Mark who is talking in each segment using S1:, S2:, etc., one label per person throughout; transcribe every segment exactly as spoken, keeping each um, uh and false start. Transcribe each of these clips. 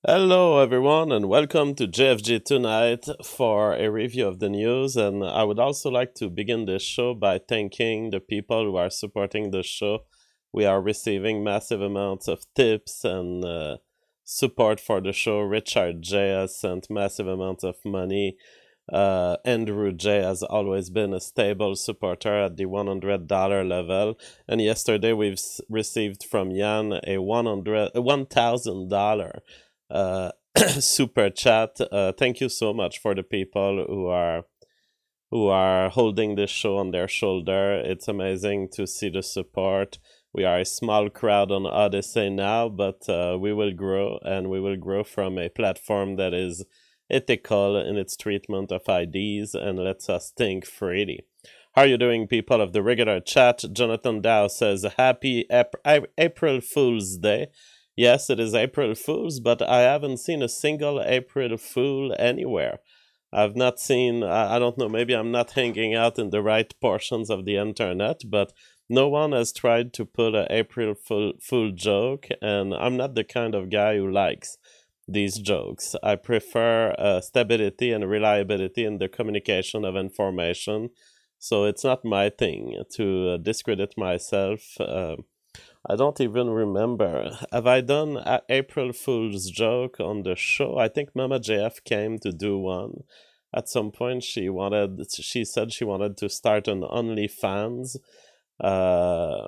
S1: Hello, everyone, and welcome to J F G Tonight for a review of the news. And I would also like to begin this show by thanking the people who are supporting the show. We are receiving massive amounts of tips and uh, support for the show. Richard J has sent massive amounts of money. Uh, Andrew J has always been a stable supporter at the one hundred dollars level. And yesterday we've s- received from Jan a one hundred, one thousand dollars uh, super chat. Uh, thank you so much for the people who are who are holding this show on their shoulder. It's amazing to see the support. We are a small crowd on Odyssey now, but uh, we will grow, and we will grow from a platform that is ethical in its treatment of I Ds and lets us think freely. How are you doing, people of the regular chat? Jonathan Dow says, Happy Ap- April Fool's Day. Yes, it is April Fool's, but I haven't seen a single April Fool anywhere. I've not seen, I, I don't know, maybe I'm not hanging out in the right portions of the internet, but no one has tried to pull an April Fool, Fool joke, and I'm not the kind of guy who likes these jokes. I prefer uh, stability and reliability in the communication of information, so it's not my thing to uh, discredit myself. Uh, I don't even remember. Have I done a April Fool's joke on the show? I think Mama J F came to do one. At some point, she wanted. She said she wanted to start an OnlyFans, uh,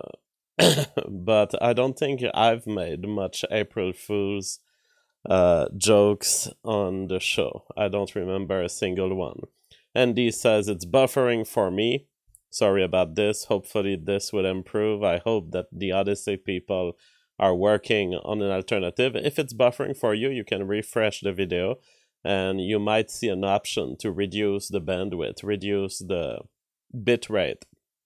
S1: but I don't think I've made much April Fool's uh, jokes on the show. I don't remember a single one. Andy says it's buffering for me. Sorry about this. Hopefully this will improve. I hope that the Odyssey people are working on an alternative. If it's buffering for you, you can refresh the video and you might see an option to reduce the bandwidth, reduce the bit rate.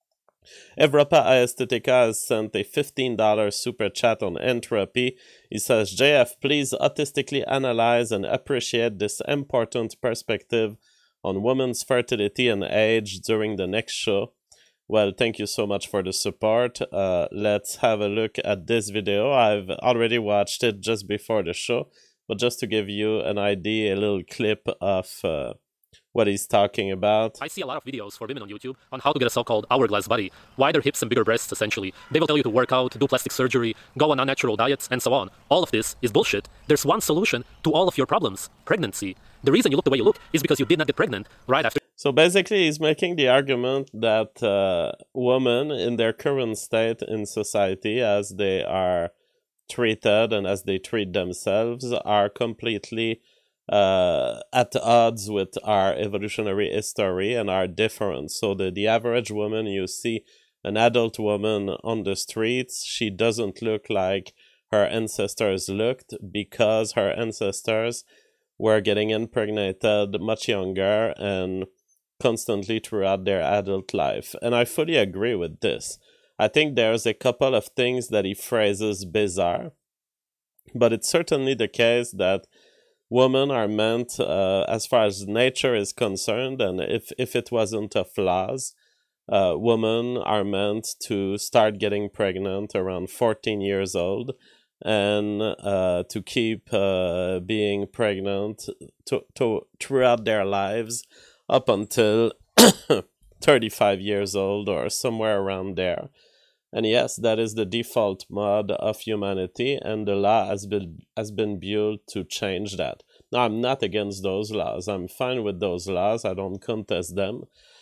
S1: Evropa Aesthetica has sent a fifteen dollars super chat on entropy. He says, J F, please autistically analyze and appreciate this important perspective on women's fertility and age during the next show. Well, thank you so much for the support. Uh, let's have a look at this video. I've already watched it just before the show, but just to give you an idea, a little clip of uh, what he's talking about.
S2: I see a lot of videos for women on YouTube on how to get a so-called hourglass body, wider hips and bigger breasts, essentially. They will tell you to work out, do plastic surgery, go on unnatural diets, and so on. All of this is bullshit. There's one solution to all of your problems: pregnancy. The reason you look the way you look is because you did not get pregnant right after.
S1: So basically, he's making the argument that uh, women in their current state in society, as they are treated and as they treat themselves, are completely uh, at odds with our evolutionary history and are different. So the, the average woman you see, an adult woman on the streets, she doesn't look like her ancestors looked because her ancestors were getting impregnated much younger and constantly throughout their adult life. And I fully agree with this. I think there's a couple of things that he phrases bizarre, but it's certainly the case that women are meant, uh, as far as nature is concerned, and if, if it wasn't a flaws, uh, women are meant to start getting pregnant around fourteen years old and uh, to keep uh, being pregnant to, to, throughout their lives up until thirty-five years old or somewhere around there. And yes, that is the default mode of humanity, and the law has been has been built to change that. Now, I'm not against those laws. I'm fine with those laws. I don't contest them.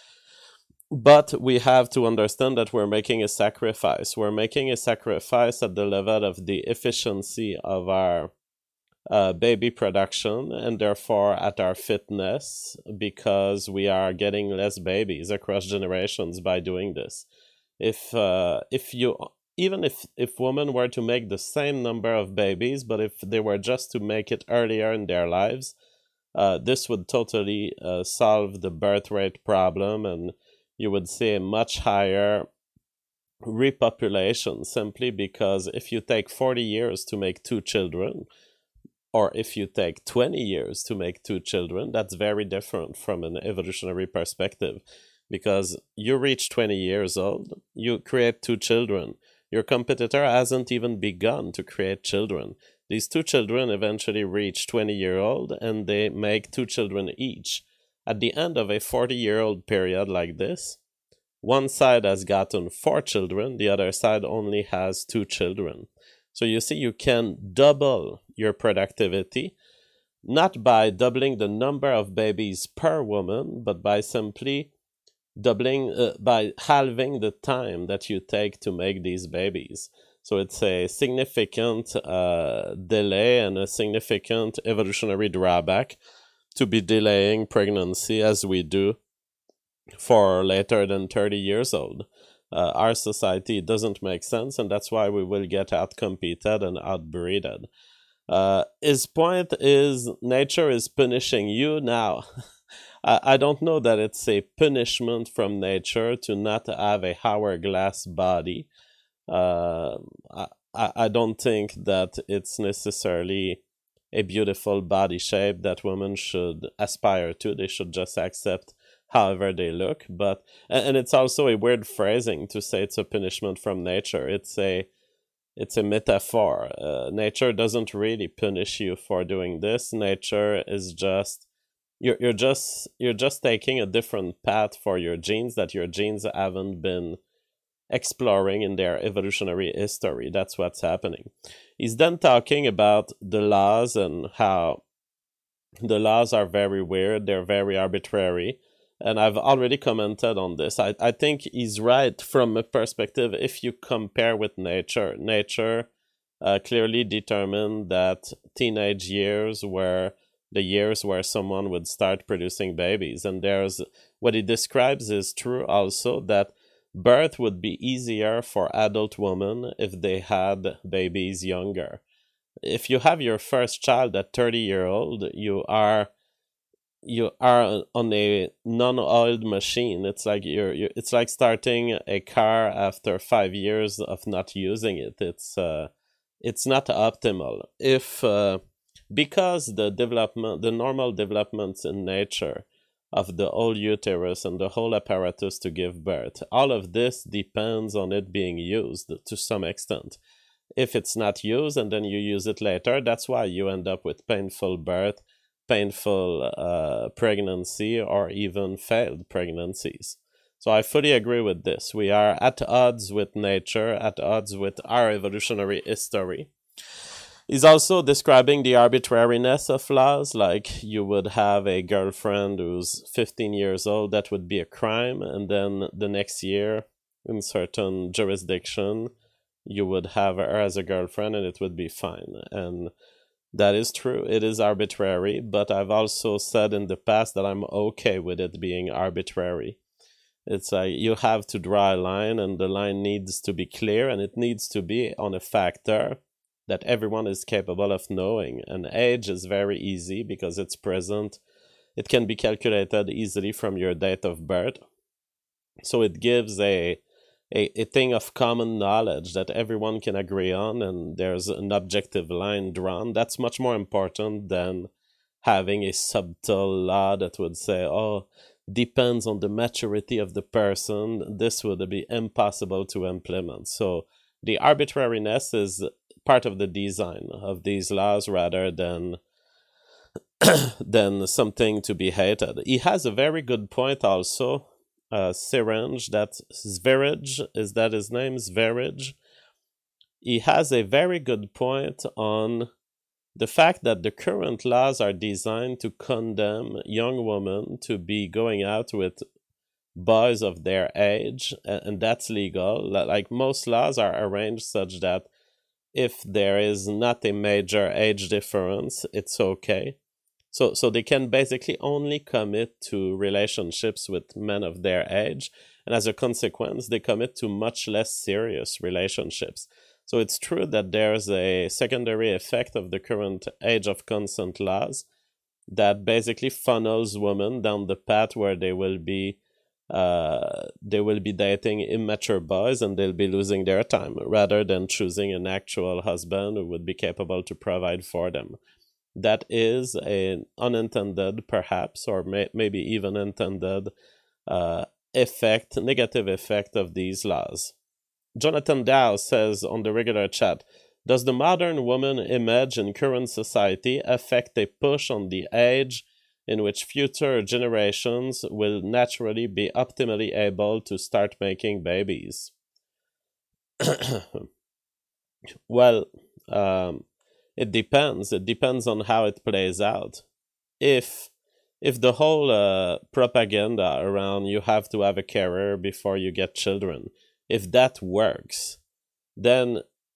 S1: But we have to understand that we're making a sacrifice. We're making a sacrifice at the level of the efficiency of our uh, baby production and therefore at our fitness, because we are getting less babies across generations by doing this. If uh, if you even if if women were to make the same number of babies, but if they were just to make it earlier in their lives, uh, this would totally uh, solve the birth rate problem, and you would see a much higher repopulation, simply because if you take forty years to make two children, or if you take twenty years to make two children, that's very different from an evolutionary perspective. Because you reach twenty years old, you create two children. Your competitor hasn't even begun to create children. These two children eventually reach twenty year old and they make two children each. At the end of a forty year old period like this, one side has gotten four children, the other side only has two children. So you see, you can double your productivity, not by doubling the number of babies per woman, but by simply doubling, uh, by halving the time that you take to make these babies. So it's a significant uh, delay and a significant evolutionary drawback to be delaying pregnancy as we do for later than thirty years old. Uh, our society doesn't make sense, and that's why we will get outcompeted and outbreeded. Uh, his point is nature is punishing you now. I, I don't know that it's a punishment from nature to not have a hourglass body. Uh, I, I don't think that it's necessarily a beautiful body shape that women should aspire to. They should just accept however they look. But and it's also a weird phrasing to say it's a punishment from nature. It's a it's a metaphor. Uh, nature doesn't really punish you for doing this. Nature is just you're you're just you're just taking a different path for your genes that your genes haven't been exploring in their evolutionary history. That's what's happening. He's then talking about the laws and how the laws are very weird, they're very arbitrary, and I've already commented on this. I, I think he's right from a perspective if you compare with nature. Nature uh, clearly determined that teenage years were the years where someone would start producing babies, and there's what he describes is true also, that birth would be easier for adult women if they had babies younger. If you have your first child at thirty year old, you are you are on a non-oiled machine. It's like you're, you're it's like starting a car after five years of not using it. It's uh it's not optimal. If uh, because the development the normal developments in nature of the whole uterus and the whole apparatus to give birth, all of this depends on it being used to some extent. If it's not used and then you use it later, that's why you end up with painful birth, painful uh, pregnancy, or even failed pregnancies. So I fully agree with this. We are at odds with nature, at odds with our evolutionary history. He's also describing the arbitrariness of laws, like you would have a girlfriend who's fifteen years old, that would be a crime, and then the next year, in certain jurisdiction, you would have her as a girlfriend and it would be fine. And that is true, it is arbitrary, but I've also said in the past that I'm okay with it being arbitrary. It's like you have to draw a line, and the line needs to be clear, and it needs to be on a factor that everyone is capable of knowing. And age is very easy because it's present. It can be calculated easily from your date of birth. So it gives a, a, a thing of common knowledge that everyone can agree on, and there's an objective line drawn. That's much more important than having a subtle law that would say, oh, depends on the maturity of the person. This would be impossible to implement. So the arbitrariness is part of the design of these laws rather than than something to be hated. He has a very good point also. Uh, Syringe, that Zverij, is that his name? Zverij. He has a very good point on the fact that the current laws are designed to condemn young women to be going out with boys of their age, and that's legal. Like most laws are arranged such that if there is not a major age difference, it's okay. So so they can basically only commit to relationships with men of their age, and as a consequence, they commit to much less serious relationships. So it's true that there's a secondary effect of the current age of consent laws that basically funnels women down the path where they will be Uh, they will be dating immature boys, and they'll be losing their time rather than choosing an actual husband who would be capable to provide for them. That is an unintended, perhaps, or may- maybe even intended uh, effect, negative effect of these laws. Jonathan Dow says on the regular chat, Does the modern woman image in current society affect a push on the age in which future generations will naturally be optimally able to start making babies? Well, um, it depends. It depends on how it plays out. If if the whole uh, propaganda around you have to have a career before you get children, if that works, then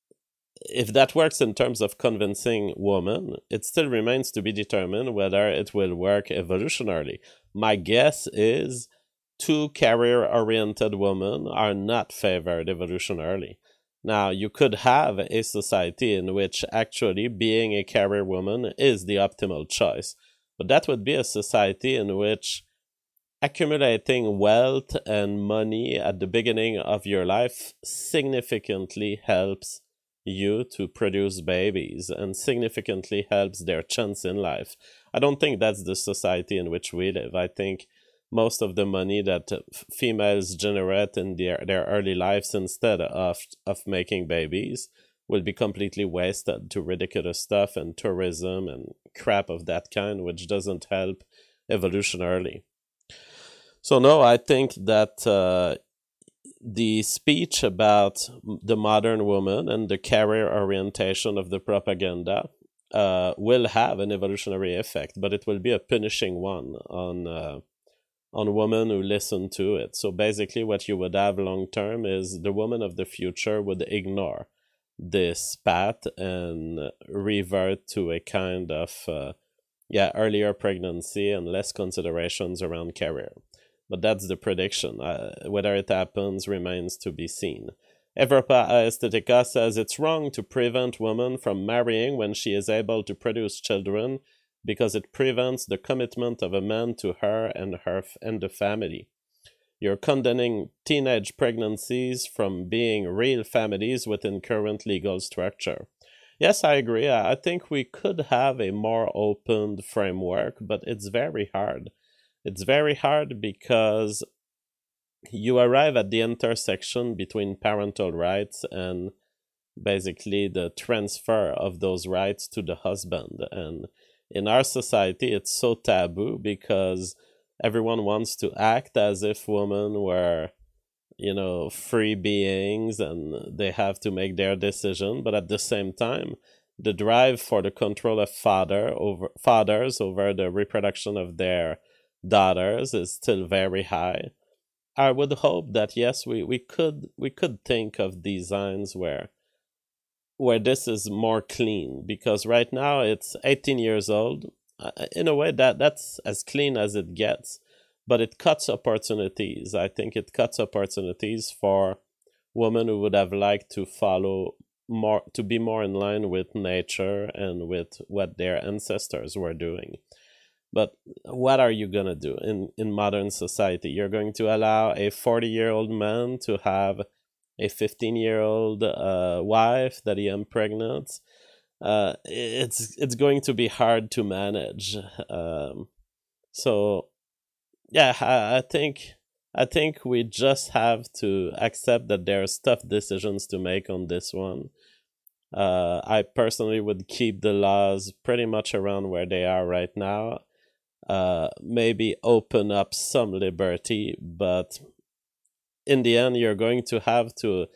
S1: if that works in terms of convincing women, it still remains to be determined whether it will work evolutionarily. My guess is two career-oriented women are not favored evolutionarily. Now, you could have a society in which actually being a career woman is the optimal choice, but that would be a society in which accumulating wealth and money at the beginning of your life significantly helps you to produce babies and significantly helps their chance in life. I don't think that's the society in which we live. I think most of the money that females generate in their, their early lives instead of, of making babies will be completely wasted to ridiculous stuff and tourism and crap of that kind, which doesn't help evolutionarily. So no, I think that uh, the speech about the modern woman and the career orientation of the propaganda uh, will have an evolutionary effect, but it will be a punishing one on uh, on women who listen to it. So basically what you would have long term is the woman of the future would ignore this path and revert to a kind of uh, yeah earlier pregnancy and less considerations around career. But that's the prediction. Uh, whether it happens remains to be seen. Evropa Aesthetica says it's wrong to prevent women from marrying when she is able to produce children because it prevents the commitment of a man to her and her f- and the family. You're condemning teenage pregnancies from being real families within current legal structure. Yes, I agree. I I think we could have a more open framework, but it's very hard. It's very hard because you arrive at the intersection between parental rights and basically the transfer of those rights to the husband. And in our society, it's so taboo because everyone wants to act as if women were, you know, free beings and they have to make their decision. But at the same time, the drive for the control of father over fathers over the reproduction of their daughters is still very high. I would hope that yes, we, we could we could think of designs where where this is more clean, because right now it's eighteen years old. Uh, in a way, that that's as clean as it gets, but it cuts opportunities. I think it cuts opportunities for women who would have liked to follow more, to be more in line with nature and with what their ancestors were doing. But what are you going to do in, in modern society? You're going to allow a forty-year-old man to have a fifteen-year-old uh, wife that he impregnates. Uh, it's it's going to be hard to manage. Um, so, yeah, I, I think I think we just have to accept that there are tough decisions to make on this one. Uh, I personally would keep the laws pretty much around where they are right now. Uh, maybe open up some liberty, but in the end, you're going to have to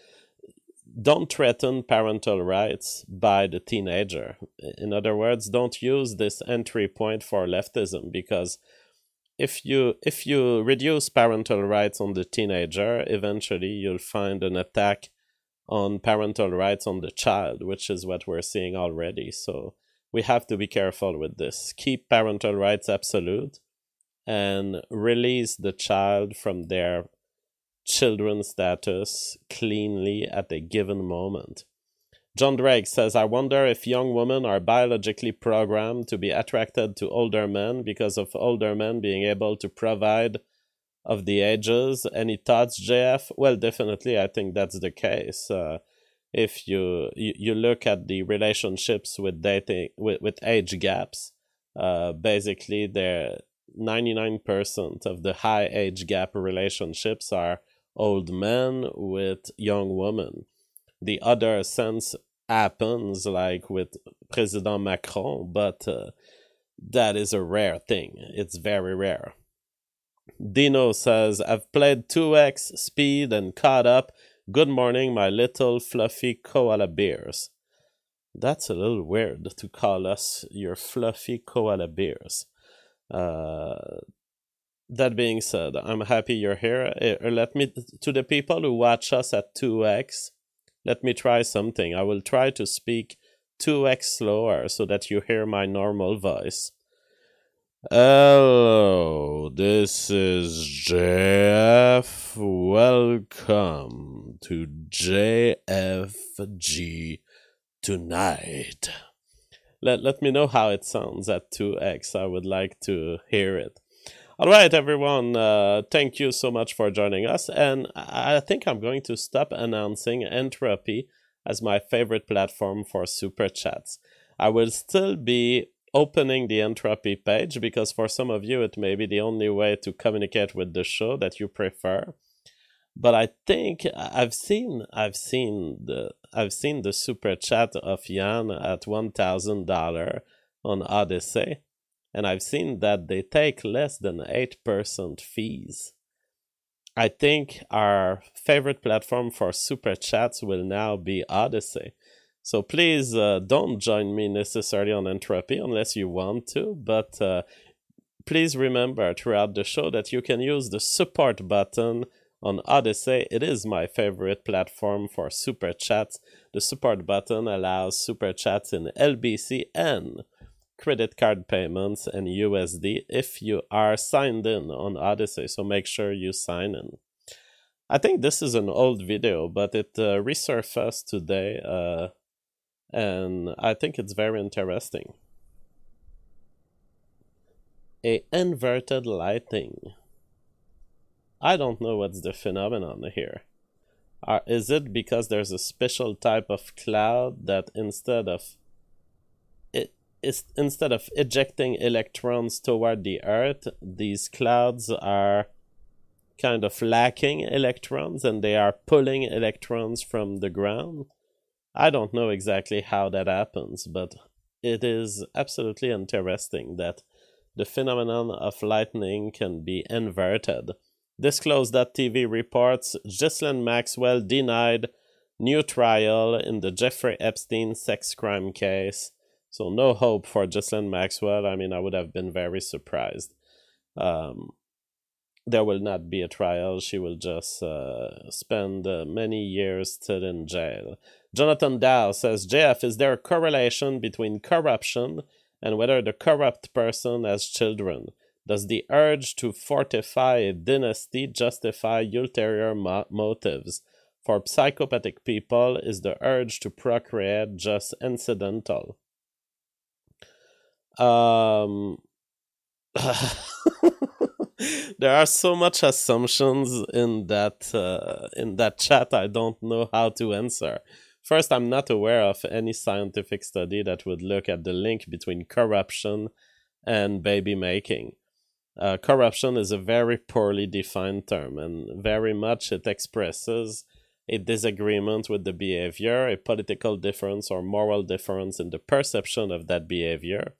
S1: don't threaten parental rights by the teenager. In other words, don't use this entry point for leftism, because if you if you reduce parental rights on the teenager, eventually you'll find an attack on parental rights on the child, which is what we're seeing already. So we have to be careful with this. Keep parental rights absolute and release the child from their children status cleanly at a given moment. John Drake says, I wonder if young women are biologically programmed to be attracted to older men because of older men being able to provide of the ages. Any thoughts, J F? Well, definitely, I think that's the case. Uh, if you, you you look at the relationships with dating with, with age gaps, uh, basically, they're ninety-nine percent of the high age gap relationships are old men with young women. The other sense happens, like with President Macron, but uh, that is a rare thing. It's very rare. Dino says, I've played two X speed and caught up. Good morning, my little fluffy koala bears. That's a little weird to call us your fluffy koala bears. Uh, that being said, I'm happy you're here. Uh, let me, to the people who watch us at two X, let me try something. I will try to speak two X slower so that you hear my normal voice. Hello, this is Jeff. Welcome to J F G Tonight. Let, let me know how it sounds at two X. I would like to hear it. All right, everyone. Uh, thank you so much for joining us. And I think I'm going to stop announcing Entropy as my favorite platform for super chats. I will still be opening the Entropy page because for some of you it may be the only way to communicate with the show that you prefer. But I think I've seen I've seen the I've seen the super chat of Jan at one thousand dollars on Odyssey, and I've seen that they take less than eight percent fees. I think our favorite platform for super chats will now be Odyssey. So please uh, don't join me necessarily on Entropy unless you want to, but uh, please remember throughout the show that you can use the support button on Odyssey. It is my favorite platform for super chats. The support button allows super chats in L B C and credit card payments and U S D if you are signed in on Odyssey, so make sure you sign in. I think this is an old video, but it uh, resurfaced today, uh, and I think it's very interesting. A inverted lighting. I don't know what's the phenomenon here. Uh, is it because there's a special type of cloud that instead of it is instead of ejecting electrons toward the Earth, these clouds are kind of lacking electrons and they are pulling electrons from the ground? I don't know exactly how that happens, but it is absolutely interesting that the phenomenon of lightning can be inverted. Disclose dot T V reports Ghislaine Maxwell denied new trial in the Jeffrey Epstein sex crime case. So no hope for Ghislaine Maxwell. I mean, I would have been very surprised. Um, there will not be a trial. She will just uh, spend uh, many years still in jail. Jonathan Dow says, J F, is there a correlation between corruption and whether the corrupt person has children? Does the urge to fortify a dynasty justify ulterior mo- motives? For psychopathic people, is the urge to procreate just incidental? Um... There are so much assumptions in that uh, in that chat. I don't know how to answer. First, I'm not aware of any scientific study that would look at the link between corruption and baby making. Uh, corruption is a very poorly defined term, and very much it expresses a disagreement with the behavior, a political difference or moral difference in the perception of that behavior.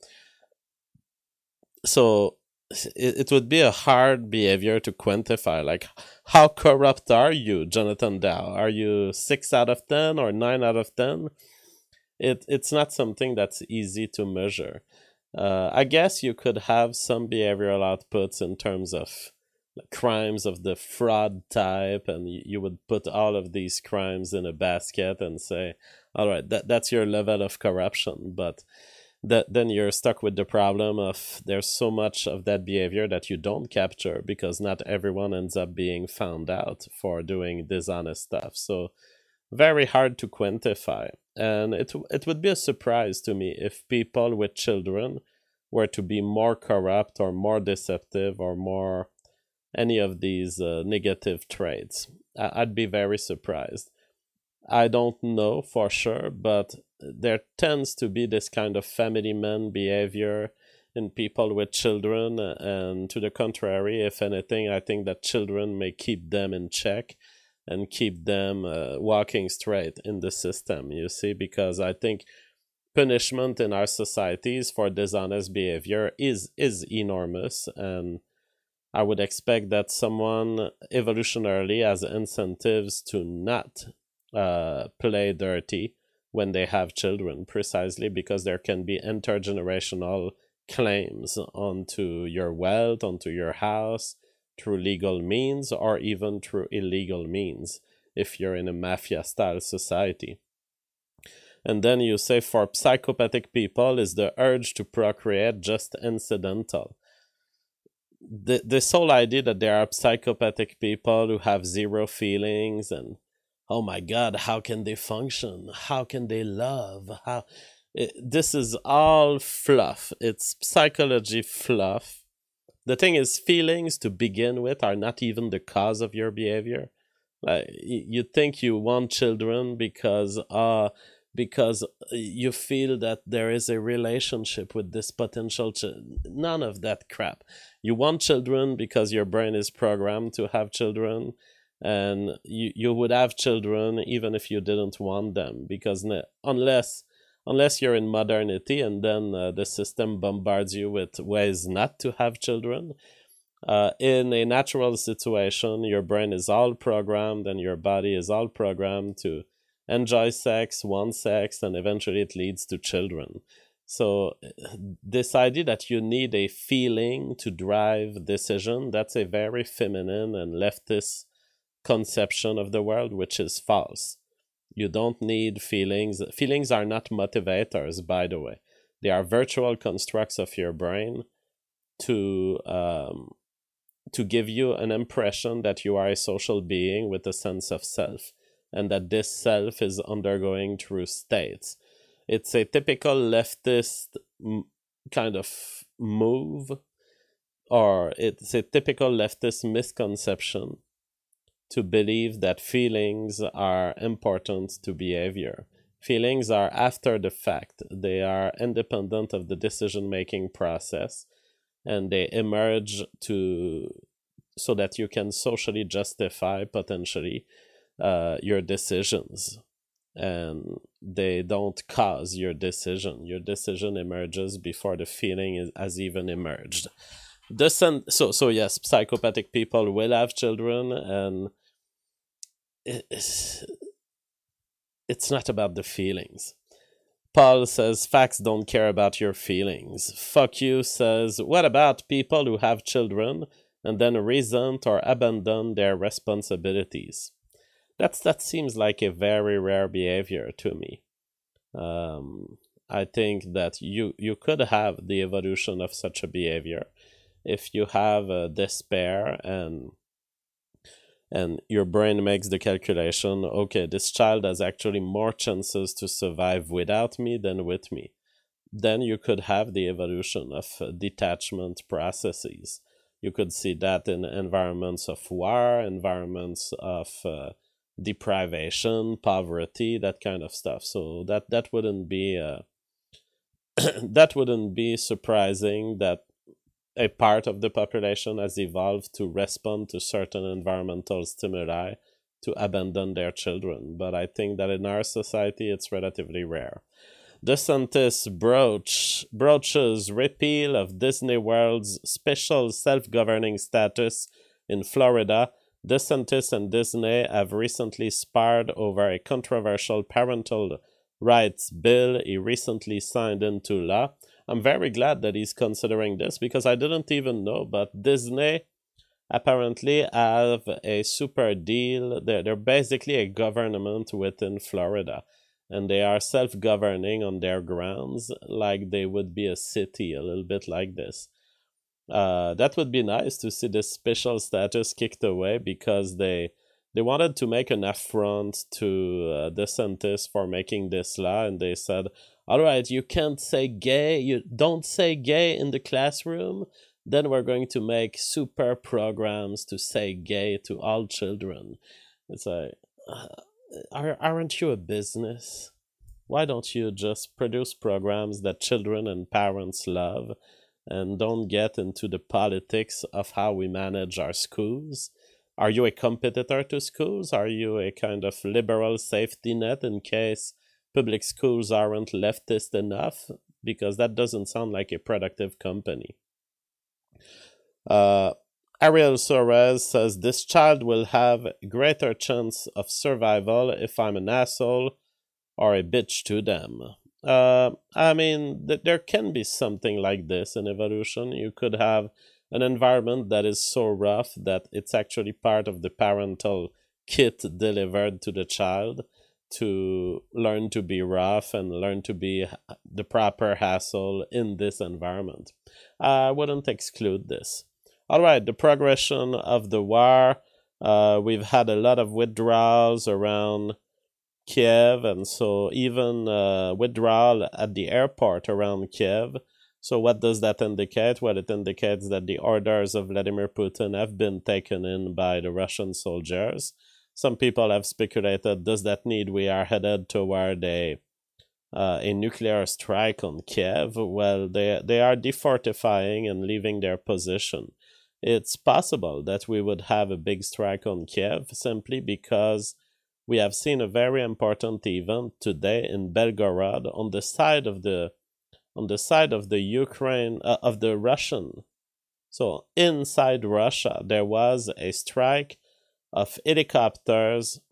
S1: So it, it would be a hard behavior to quantify. Like, how corrupt are you, Jonathan Dow? Are you six out of ten or nine out of ten? It it's not something that's easy to measure. Uh, I guess you could have some behavioral outputs in terms of crimes of the fraud type, and you, you would put all of these crimes in a basket and say, all right, that that's your level of corruption. But that then you're stuck with the problem of there's so much of that behavior that you don't capture because not everyone ends up being found out for doing dishonest stuff. So very hard to quantify. And it it would be a surprise to me if people with children were to be more corrupt or more deceptive or more any of these uh, negative traits. I- I'd be very surprised. I don't know for sure, but there tends to be this kind of family man behavior in people with children, and to the contrary, if anything, I think that children may keep them in check and keep them uh, walking straight in the system, you see, because I think punishment in our societies for dishonest behavior is is enormous, and I would expect that someone evolutionarily has incentives to not uh, play dirty when they have children, precisely because there can be intergenerational claims onto your wealth, onto your house, through legal means or even through illegal means, if you're in a mafia-style society. And then you say for psychopathic people, is the urge to procreate just incidental? The, this whole idea that there are psychopathic people who have zero feelings and, oh my God, how can they function? How can they love? How it, This is all fluff. It's psychology fluff. The thing is, feelings to begin with are not even the cause of your behavior. Like, you think you want children because uh because you feel that there is a relationship with this potential ch- none of that crap. You want children because your brain is programmed to have children, and you, you would have children even if you didn't want them, because ne- unless unless you're in modernity and then uh, the system bombards you with ways not to have children. Uh, in a natural situation, your brain is all programmed and your body is all programmed to enjoy sex, want sex, and eventually it leads to children. So this idea that you need a feeling to drive decision, that's a very feminine and leftist conception of the world, which is false. You don't need feelings. Feelings are not motivators, by the way. They are virtual constructs of your brain to um, to give you an impression that you are a social being with a sense of self, and that this self is undergoing through states. It's a typical leftist m- kind of move, or it's a typical leftist misconception to believe that feelings are important to behavior. Feelings are after the fact. They are independent of the decision-making process, and they emerge to so that you can socially justify, potentially, uh, your decisions. And they don't cause your decision. Your decision emerges before the feeling is, has even emerged. This and, so, so yes, psychopathic people will have children, and it's, it's not about the feelings. Paul says, facts don't care about your feelings. Fuck you says, what about people who have children and then resent or abandon their responsibilities? That's That seems like a very rare behavior to me. Um, I think that you, you could have the evolution of such a behavior if you have uh, despair and and your brain makes the calculation, okay, this child has actually more chances to survive without me than with me. Then you could have the evolution of uh, detachment processes. You could see that in environments of war, environments of uh, deprivation, poverty, that kind of stuff. So that, that wouldn't be uh, that wouldn't be surprising that a part of the population has evolved to respond to certain environmental stimuli to abandon their children. But I think that in our society, it's relatively rare. DeSantis broach, broaches repeal of Disney World's special self-governing status in Florida. DeSantis and Disney have recently sparred over a controversial parental rights bill he recently signed into law. I'm very glad that he's considering this, because I didn't even know, but Disney apparently have a super deal. They're, they're basically a government within Florida, and they are self-governing on their grounds like they would be a city, a little bit like this. Uh, that would be nice to see this special status kicked away, because they they wanted to make an affront to uh, DeSantis for making this law, and they said, all right, you can't say gay, you don't say gay in the classroom, then we're going to make super programs to say gay to all children. It's like, uh, aren't you a business? Why don't you just produce programs that children and parents love, and don't get into the politics of how we manage our schools? are you a competitor to schools? Are you a kind of liberal safety net in case public schools aren't leftist enough? Because that doesn't sound like a productive company. Uh, Ariel Suarez says, this child will have greater chance of survival if I'm an asshole or a bitch to them. Uh, I mean, th- there can be something like this in evolution. You could have an environment that is so rough that it's actually part of the parental kit delivered to the child to learn to be rough and learn to be the proper hassle in this environment. I wouldn't exclude this. All right, the progression of the war. Uh, we've had a lot of withdrawals around Kiev, and so even uh, withdrawal at the airport around Kiev. So what does that indicate? Well, it indicates that the orders of Vladimir Putin have been taken in by the Russian soldiers. Some people have speculated, does that mean we are headed toward a uh, a nuclear strike on Kiev? Well, they, they are defortifying and leaving their position. It's possible that we would have a big strike on Kiev simply because we have seen a very important event today in Belgorod on the side of the on the side of the Ukraine uh, of the Russian. So inside Russia, there was a strike of helicopters.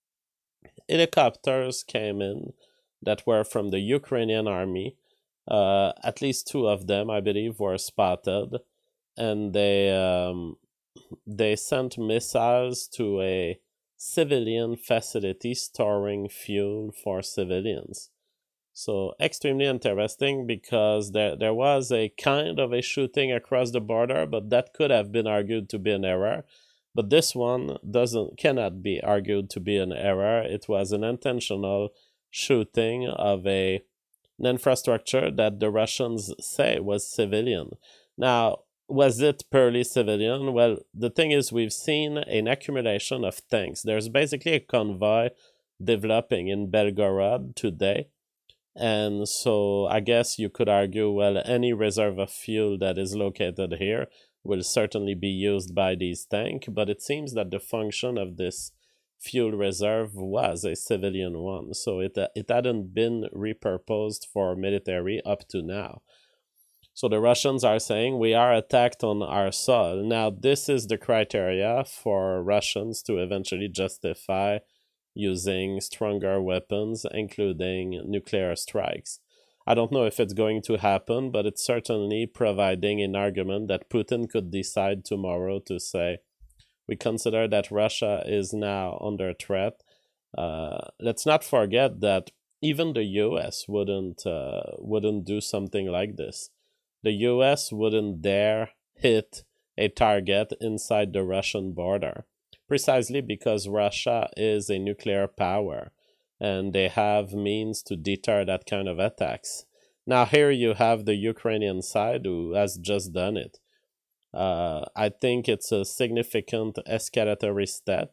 S1: Helicopters came in that were from the Ukrainian army. Uh, at least two of them, I believe, were spotted, and they um, they sent missiles to a civilian facility storing fuel for civilians. So extremely interesting because there there was a kind of a shooting across the border, but that could have been argued to be an error. But this one doesn't cannot be argued to be an error. It was an intentional shooting of a an infrastructure that the Russians say was civilian. Now, was it purely civilian? Well, the thing is, we've seen an accumulation of tanks. There's basically a convoy developing in Belgorod today. And so I guess you could argue, well, any reserve of fuel that is located here will certainly be used by these tanks. But it seems that the function of this fuel reserve was a civilian one. So it, uh, it hadn't been repurposed for military up to now. So the Russians are saying we are attacked on our soil. Now, this is the criteria for Russians to eventually justify using stronger weapons, including nuclear strikes. I don't know if it's going to happen, but it's certainly providing an argument that Putin could decide tomorrow to say, we consider that Russia is now under threat. Uh, let's not forget that even the U S wouldn't uh, wouldn't do something like this. The U S wouldn't dare hit a target inside the Russian border, precisely because Russia is a nuclear power and they have means to deter that kind of attacks. Now here you have the Ukrainian side who has just done it. Uh, I think it's a significant escalatory step.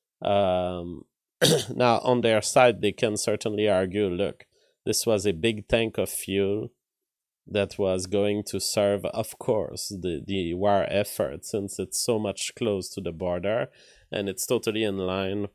S1: Um, now on their side, they can certainly argue, look, this was a big tank of fuel that was going to serve, of course, the, the war effort, since it's so much close to the border, and it's totally in line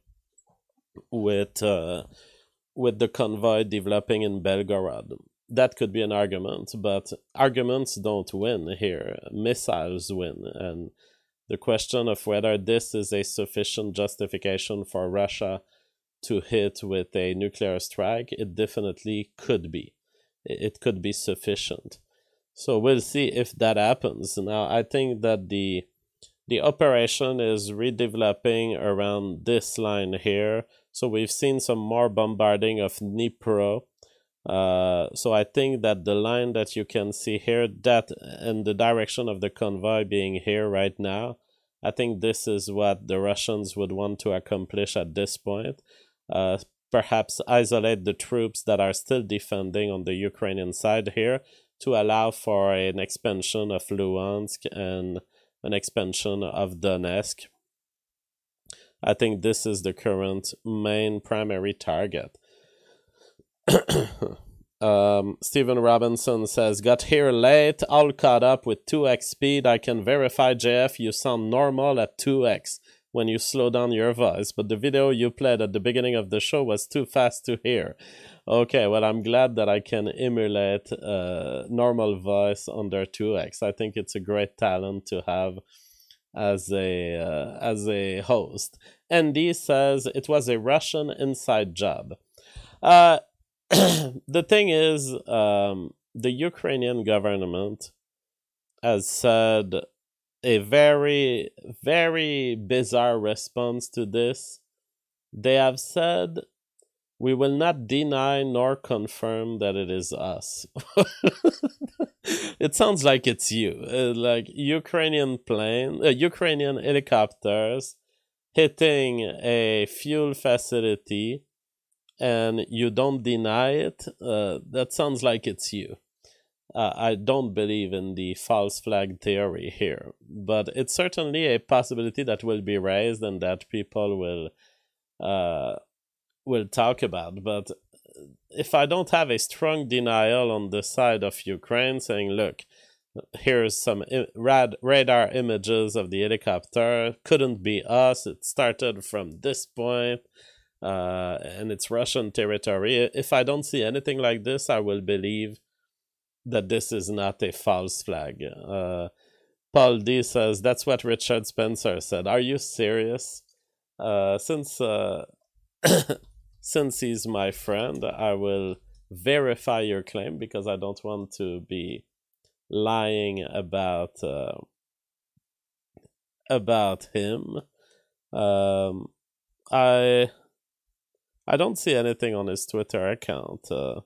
S1: with uh, with the convoy developing in Belgorod. That could be an argument, but arguments don't win here. Missiles win, and the question of whether this is a sufficient justification for Russia to hit with a nuclear strike, it definitely could be. It could be sufficient. So we'll see if that happens. Now, I think that the the operation is redeveloping around this line here. So we've seen some more bombarding of Dnipro. Uh, so I think that the line that you can see here, that in the direction of the convoy being here right now, I think this is what the Russians would want to accomplish at this point. Uh, perhaps isolate the troops that are still defending on the Ukrainian side here to allow for an expansion of Luhansk and an expansion of Donetsk. I think this is the current main primary target. um, Stephen Robinson says, got here late, all caught up with two x speed. I can verify, J F, you sound normal at two x. when you slow down your voice, but the video you played at the beginning of the show was too fast to hear. Okay, well, I'm glad that I can emulate uh, normal voice under two X. I think it's a great talent to have as a uh, as a host. Andy says it was a Russian inside job. Uh, the thing is, um, the Ukrainian government has said a very, very bizarre response to this. They have said, we will not deny nor confirm that it is us. It sounds like it's you. Uh, like Ukrainian plane, uh, Ukrainian helicopters hitting a fuel facility and you don't deny it. Uh, that sounds like it's you. Uh, I don't believe in the false flag theory here, but it's certainly a possibility that will be raised and that people will uh, will talk about. But if I don't have a strong denial on the side of Ukraine saying, look, here's some rad- radar images of the helicopter, couldn't be us, it started from this point, uh, and it's Russian territory. If I don't see anything like this, I will believe that this is not a false flag. Uh, Paul D says, that's what Richard Spencer said. Are you serious? Uh, since uh, since he's my friend, I will verify your claim because I don't want to be lying about uh, about him. Um, I I don't see anything on his Twitter account. Uh,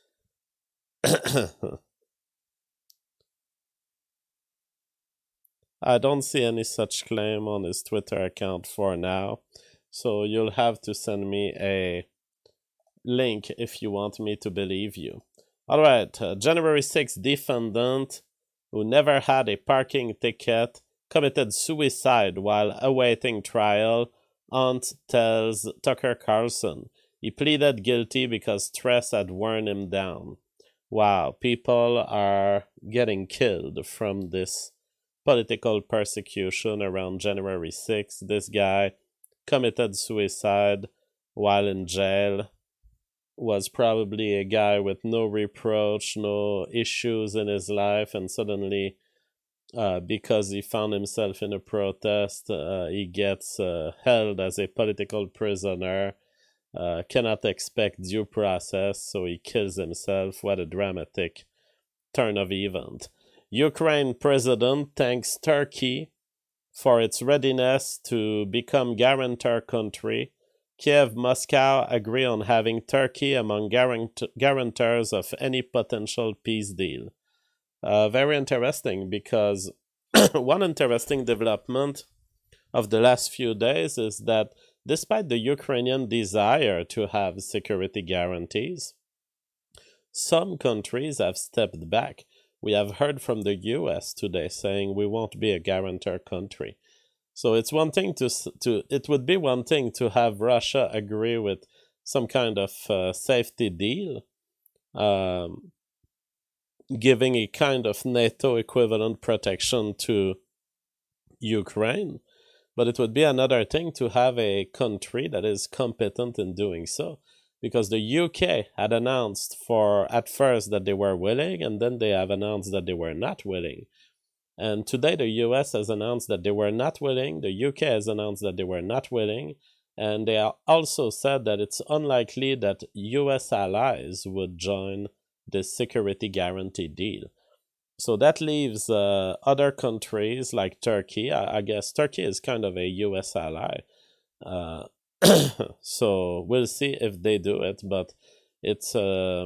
S1: I don't see any such claim on his Twitter account for now, so you'll have to send me a link if you want me to believe you. Alright, uh, January sixth defendant who never had a parking ticket committed suicide while awaiting trial, aunt tells Tucker Carlson. He pleaded guilty because stress had worn him down. Wow, people are getting killed from this political persecution around January sixth. This guy committed suicide while in jail, was probably a guy with no reproach, no issues in his life, and suddenly, uh, because he found himself in a protest, uh, he gets uh, held as a political prisoner, uh, cannot expect due process, so he kills himself. What a dramatic turn of event. Ukraine president thanks Turkey for its readiness to become guarantor country. Kiev, Moscow agree on having Turkey among guarant- guarantors of any potential peace deal. Uh, very interesting, because one interesting development of the last few days is that despite the Ukrainian desire to have security guarantees, some countries have stepped back. We have heard from the U S today saying we won't be a guarantor country. So it's one thing to to it would be one thing to have Russia agree with some kind of uh, safety deal, um, giving a kind of NATO equivalent protection to Ukraine, but it would be another thing to have a country that is competent in doing so, because the U K had announced for at first that they were willing, and then they have announced that they were not willing. And today the U S has announced that they were not willing, the U K has announced that they were not willing, and they also said that it's unlikely that U S allies would join this security guarantee deal. So that leaves uh, other countries like Turkey. I, I guess Turkey is kind of a U S ally. Uh, so we'll see if they do it, but it's uh,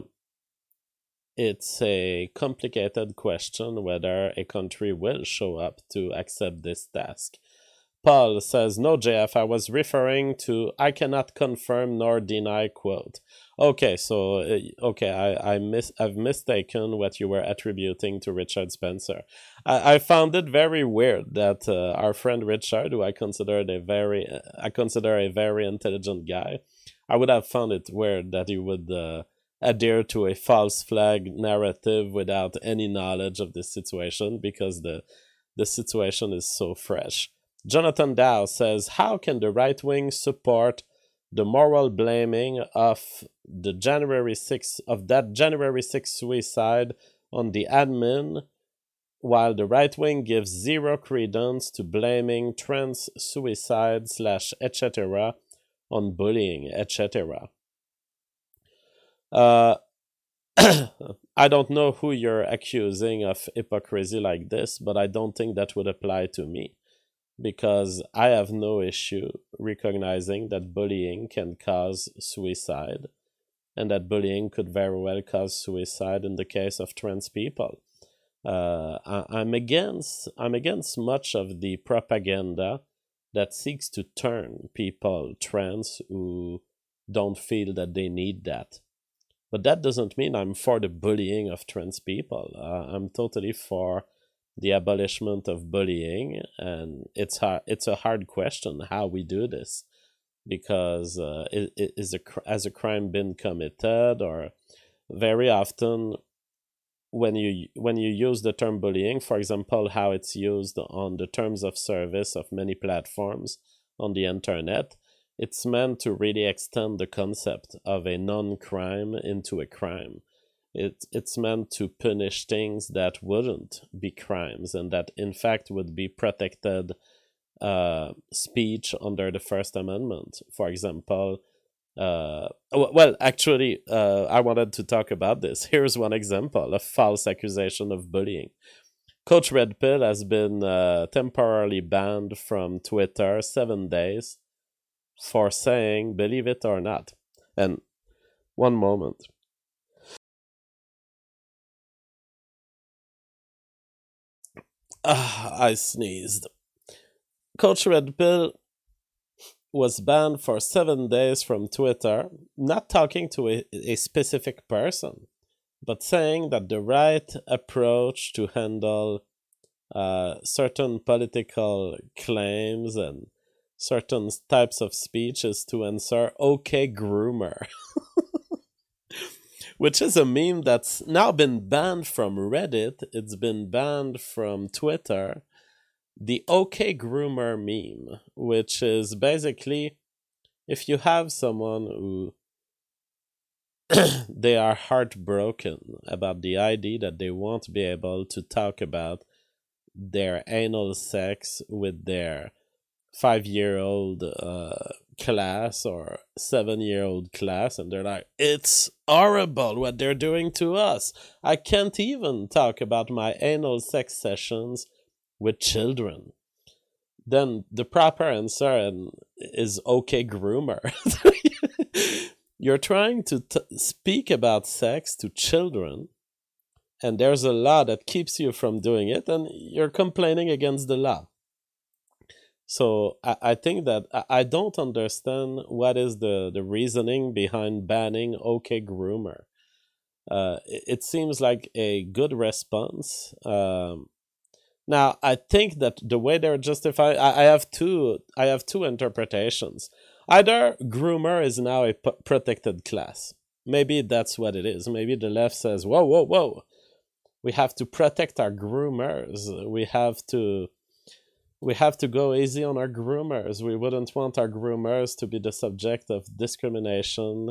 S1: it's a complicated question whether a country will show up to accept this task. Paul says, no, J F, I was referring to I cannot confirm nor deny quote. Okay, so, uh, okay, I, I mis- I've mistaken what you were attributing to Richard Spencer. I, I found it very weird that uh, our friend Richard, who I considered a very, uh, I consider a very intelligent guy, I would have found it weird that he would uh, adhere to a false flag narrative without any knowledge of the situation, because the the situation is so fresh. Jonathan Dow says, how can the right wing support the moral blaming of the January sixth of that January sixth suicide on the admin, while the right wing gives zero credence to blaming trans suicide slash et cetera on bullying, et cetera. Uh, I don't know who you're accusing of hypocrisy like this, but I don't think that would apply to me, because I have no issue recognizing that bullying can cause suicide, and that bullying could very well cause suicide in the case of trans people. Uh, I, I'm against I'm against much of the propaganda that seeks to turn people trans who don't feel that they need that. But that doesn't mean I'm for the bullying of trans people. Uh, I'm totally for the abolishment of bullying, and it's hard, it's a hard question how we do this, because uh, is a has a crime been committed, or very often when you when you use the term bullying, for example, how it's used on the terms of service of many platforms on the internet, it's meant to really extend the concept of a non-crime into a crime. It, it's meant to punish things that wouldn't be crimes and that in fact would be protected uh, speech under the First Amendment. For example, uh, well, actually, uh, I wanted to talk about this. Here's one example of false accusation of bullying. Coach Red Pill has been uh, temporarily banned from Twitter seven days for saying, believe it or not. And one moment. Ah, I sneezed. Coach Red Pill was banned for seven days from Twitter, not talking to a, a specific person, but saying that the right approach to handle uh, certain political claims and certain types of speech is to answer, okay, groomer. Which is a meme that's now been banned from Reddit. It's been banned from Twitter. The okay groomer meme, which is basically if you have someone who they are heartbroken about the idea that they won't be able to talk about their anal sex with their five-year-old uh, class or seven-year-old class, and they're like, it's horrible what they're doing to us. I can't even talk about my anal sex sessions with children. Then the proper answer is okay groomer. You're trying to t- speak about sex to children, and there's a law that keeps you from doing it, and you're complaining against the law. So I, I think that I, I don't understand what is the, the reasoning behind banning OK Groomer. Uh, it, it seems like a good response. Um, now I think that the way they're justifying, I, I have two I have two interpretations. Either groomer is now a p- protected class. Maybe that's what it is. Maybe the left says, whoa, whoa, whoa. We have to protect our groomers. We have to we have to go easy on our groomers. We wouldn't want our groomers to be the subject of discrimination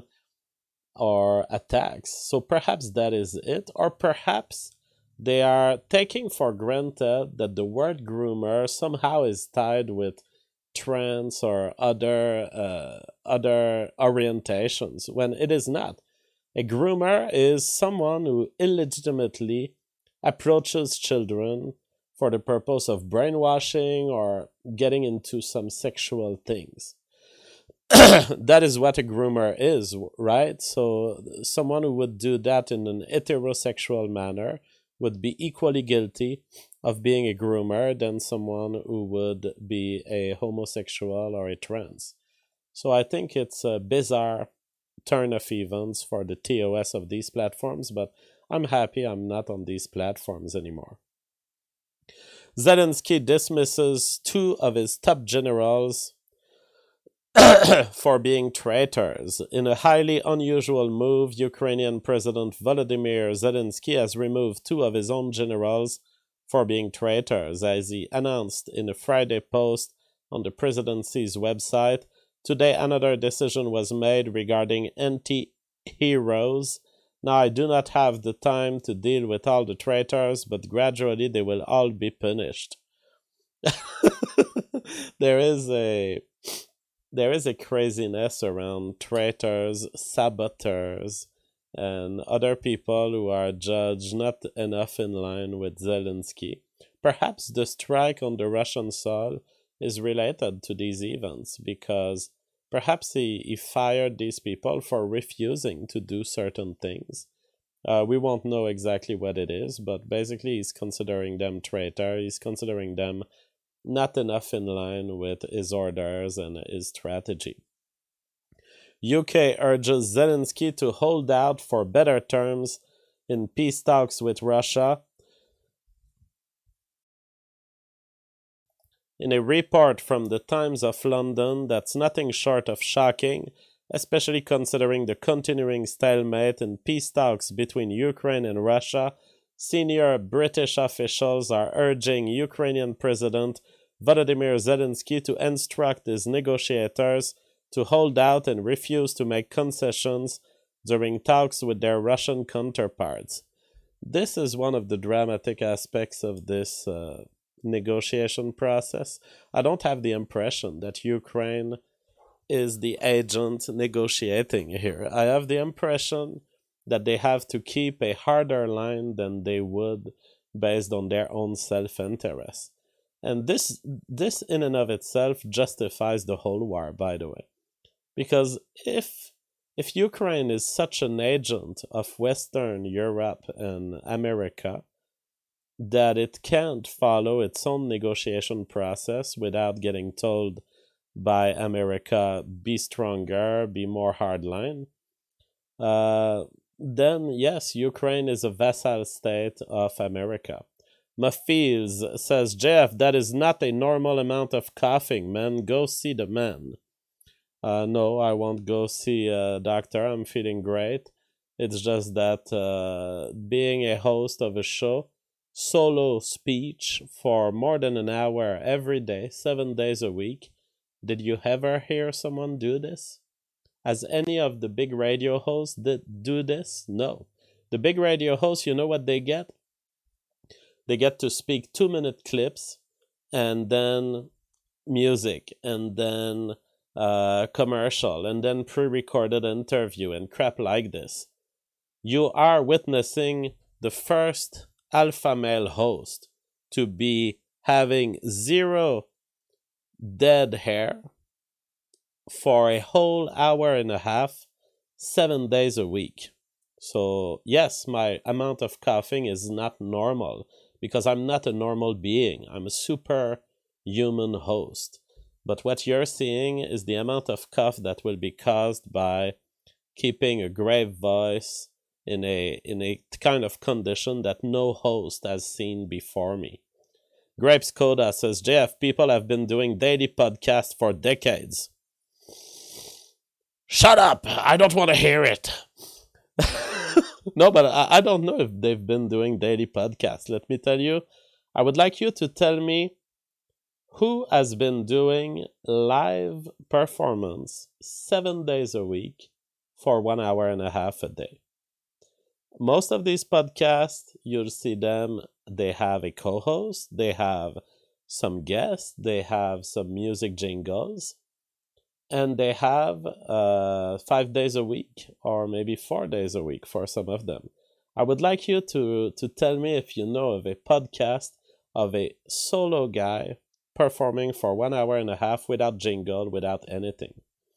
S1: or attacks. So perhaps that is it. Or perhaps they are taking for granted that the word groomer somehow is tied with trans or other uh, other orientations, when it is not. A groomer is someone who illegitimately approaches children for the purpose of brainwashing or getting into some sexual things. That is what a groomer is, right? So someone who would do that in an heterosexual manner would be equally guilty of being a groomer than someone who would be a homosexual or a trans. So I think it's a bizarre turn of events for the T O S of these platforms, but I'm happy I'm not on these platforms anymore. Zelensky dismisses two of his top generals for being traitors. In a highly unusual move, Ukrainian President Volodymyr Zelensky has removed two of his own generals for being traitors, as he announced in a Friday post on the presidency's website. Today, another decision was made regarding anti-heroes. Now, I do not have the time to deal with all the traitors, but gradually they will all be punished. there is a there is a craziness around traitors, saboteurs, and other people who are judged not enough in line with Zelensky. Perhaps the strike on the Russian soil is related to these events because perhaps he, he fired these people for refusing to do certain things. Uh, we won't know exactly what it is, but basically he's considering them traitor. He's considering them not enough in line with his orders and his strategy. U K urges Zelensky to hold out for better terms in peace talks with Russia. In a report from the Times of London that's nothing short of shocking, especially considering the continuing stalemate in peace talks between Ukraine and Russia, senior British officials are urging Ukrainian President Volodymyr Zelensky to instruct his negotiators to hold out and refuse to make concessions during talks with their Russian counterparts. This is one of the dramatic aspects of this uh, negotiation process. I don't have the impression that Ukraine is the agent negotiating here. I have the impression that they have to keep a harder line than they would based on their own self-interest. And this, this in and of itself justifies the whole war, by the way. Because if if Ukraine is such an agent of Western Europe and America that it can't follow its own negotiation process without getting told by America, be stronger, be more hardline, uh, then yes, Ukraine is a vassal state of America. Mafiz says, Jeff, that is not a normal amount of coughing, man. Go see the man. Uh, no, I won't go see a doctor. I'm feeling great. It's just that uh, being a host of a show, solo speech for more than an hour every day, seven days a week, did you ever hear someone do this? Has any of the big radio hosts did do this? No. The big radio hosts, you know what they get? They get to speak two-minute clips, and then music, and then uh, commercial, and then pre-recorded interview, and crap like this. You are witnessing the first alpha male host to be having zero dead hair for a whole hour and a half, seven days a week. So yes, my amount of coughing is not normal because I'm not a normal being. I'm a superhuman host. But what you're seeing is the amount of cough that will be caused by keeping a grave voice in a in a kind of condition that no host has seen before me. Grapes Coda says, J F, people have been doing daily podcasts for decades. Shut up! I don't want to hear it. No, but I, I don't know if they've been doing daily podcasts. Let me tell you, I would like you to tell me who has been doing live performance seven days a week for one hour and a half a day. Most of these podcasts, you'll see them, they have a co-host, they have some guests, they have some music jingles, and they have uh, five days a week, or maybe four days a week for some of them. I would like you to, to tell me if you know of a podcast of a solo guy performing for one hour and a half without jingle, without anything.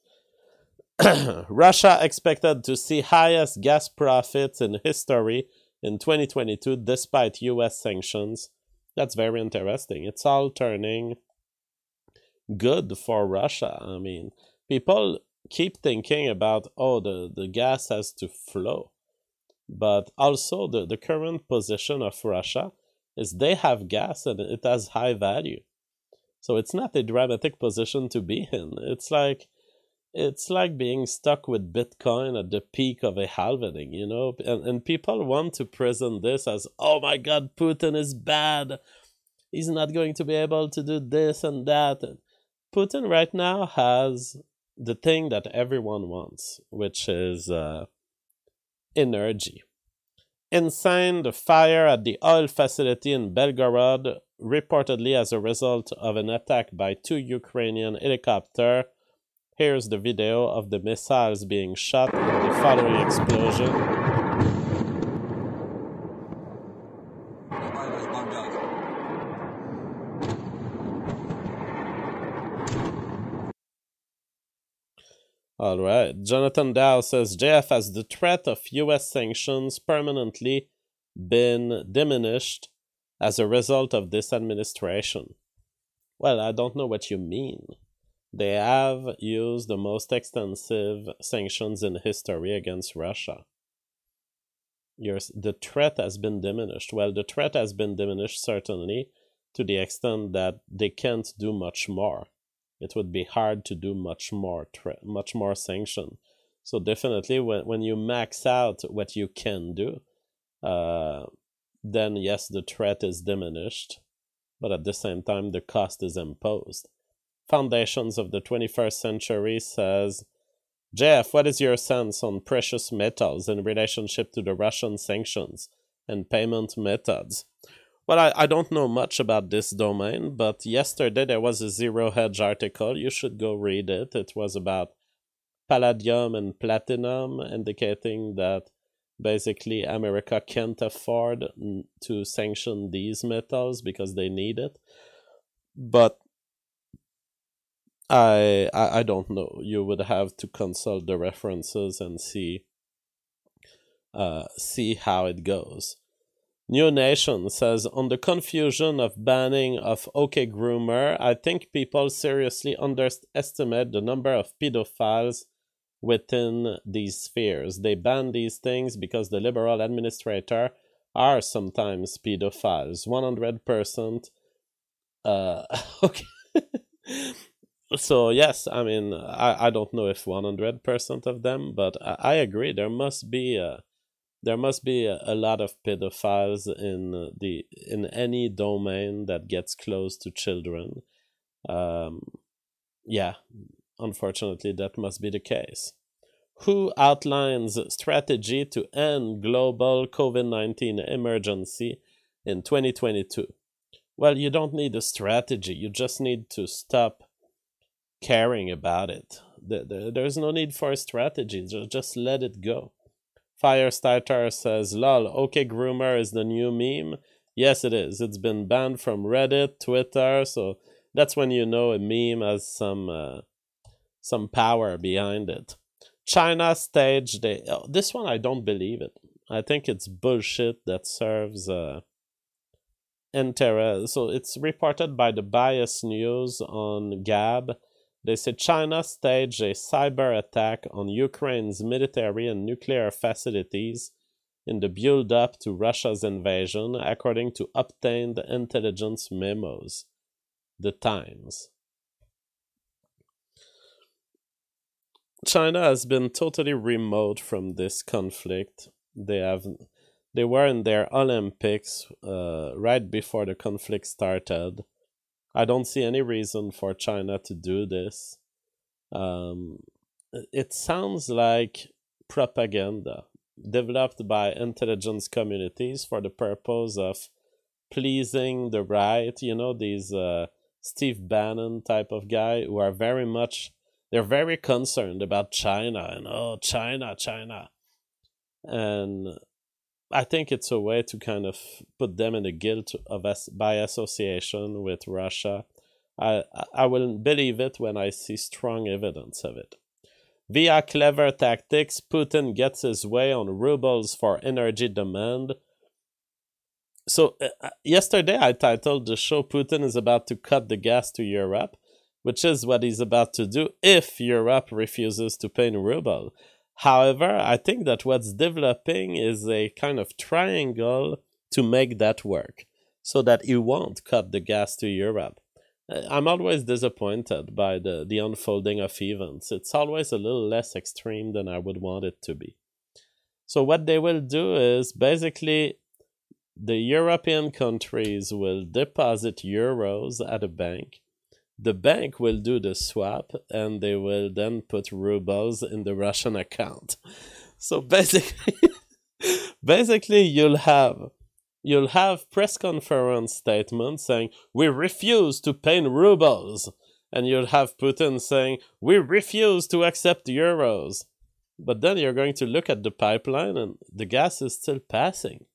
S1: Russia expected to see highest gas profits in history in twenty twenty-two despite U S sanctions. That's very interesting. It's all turning good for Russia. I mean, people keep thinking about, oh, the, the gas has to flow. But also the, the current position of Russia is they have gas and it has high value. So it's not a dramatic position to be in. It's like It's like being stuck with Bitcoin at the peak of a halving, you know? And, and people want to present this as, oh my God, Putin is bad. He's not going to be able to do this and that. And Putin right now has the thing that everyone wants, which is uh, energy. Insane, the fire at the oil facility in Belgorod, reportedly as a result of an attack by two Ukrainian helicopters. Here's the video of the missiles being shot and the following explosion. All right. Jonathan Dow says, J F, has the threat of U S sanctions permanently been diminished as a result of this administration? Well, I don't know what you mean. They have used the most extensive sanctions in history against Russia. Your, the threat has been diminished. Well, the threat has been diminished certainly to the extent that they can't do much more. It would be hard to do much more, much more sanction. So definitely, when when you max out what you can do, uh, then yes, the threat is diminished, but at the same time, the cost is imposed. Foundations of the twenty-first Century says, J F, what is your sense on precious metals in relationship to the Russian sanctions and payment methods? Well, I, I don't know much about this domain, but yesterday there was a Zero Hedge article. You should go read it. It was about palladium and platinum, indicating that basically America can't afford to sanction these metals because they need it. But I, I, I don't know. You would have to consult the references and see, uh, see how it goes. New Nation says, on the confusion of banning of OK Groomer, I think people seriously underestimate the number of pedophiles within these spheres. They ban these things because the liberal administrators are sometimes pedophiles. one hundred percent. Uh, okay. So, yes, I mean, I, I don't know if one hundred percent of them, but I, I agree. There must be a... There must be a, a lot of pedophiles in the in any domain that gets close to children. Um, yeah, unfortunately, that must be the case. Who outlines strategy to end global COVID nineteen emergency in twenty twenty-two? Well, you don't need a strategy. You just need to stop caring about it. There's no need for a strategy. Just let it go. Firestarter says, lol, OK Groomer is the new meme. Yes, it is. It's been banned from Reddit, Twitter, so that's when you know a meme has some uh, some power behind it. China staged a... Oh, this one, I don't believe it. I think it's bullshit that serves uh, interest. So it's reported by the Bias News on Gab. They say China staged a cyber attack on Ukraine's military and nuclear facilities in the build-up to Russia's invasion, according to obtained intelligence memos. The Times. China has been totally remote from this conflict. They have, they were in their Olympics uh, right before the conflict started. I don't see any reason for China to do this. Um, it sounds like propaganda developed by intelligence communities for the purpose of pleasing the right. You know, these uh, Steve Bannon type of guy who are very much, they're very concerned about China and, oh, China, China. And I think it's a way to kind of put them in the guilt of as, by association with Russia. I I will believe it when I see strong evidence of it. Via clever tactics, Putin gets his way on rubles for energy demand. So uh, yesterday I titled the show, Putin is about to cut the gas to Europe, which is what he's about to do if Europe refuses to pay in ruble. However, I think that what's developing is a kind of triangle to make that work, so that he won't cut the gas to Europe. I'm always disappointed by the, the unfolding of events. It's always a little less extreme than I would want it to be. So what they will do is basically the European countries will deposit euros at a bank. the bank will do the swap, and they will then put rubles in the Russian account. So basically, basically you'll have you'll have press conference statements saying we refuse to pay in rubles, and you'll have Putin saying we refuse to accept euros. But then you're going to look at the pipeline, and the gas is still passing.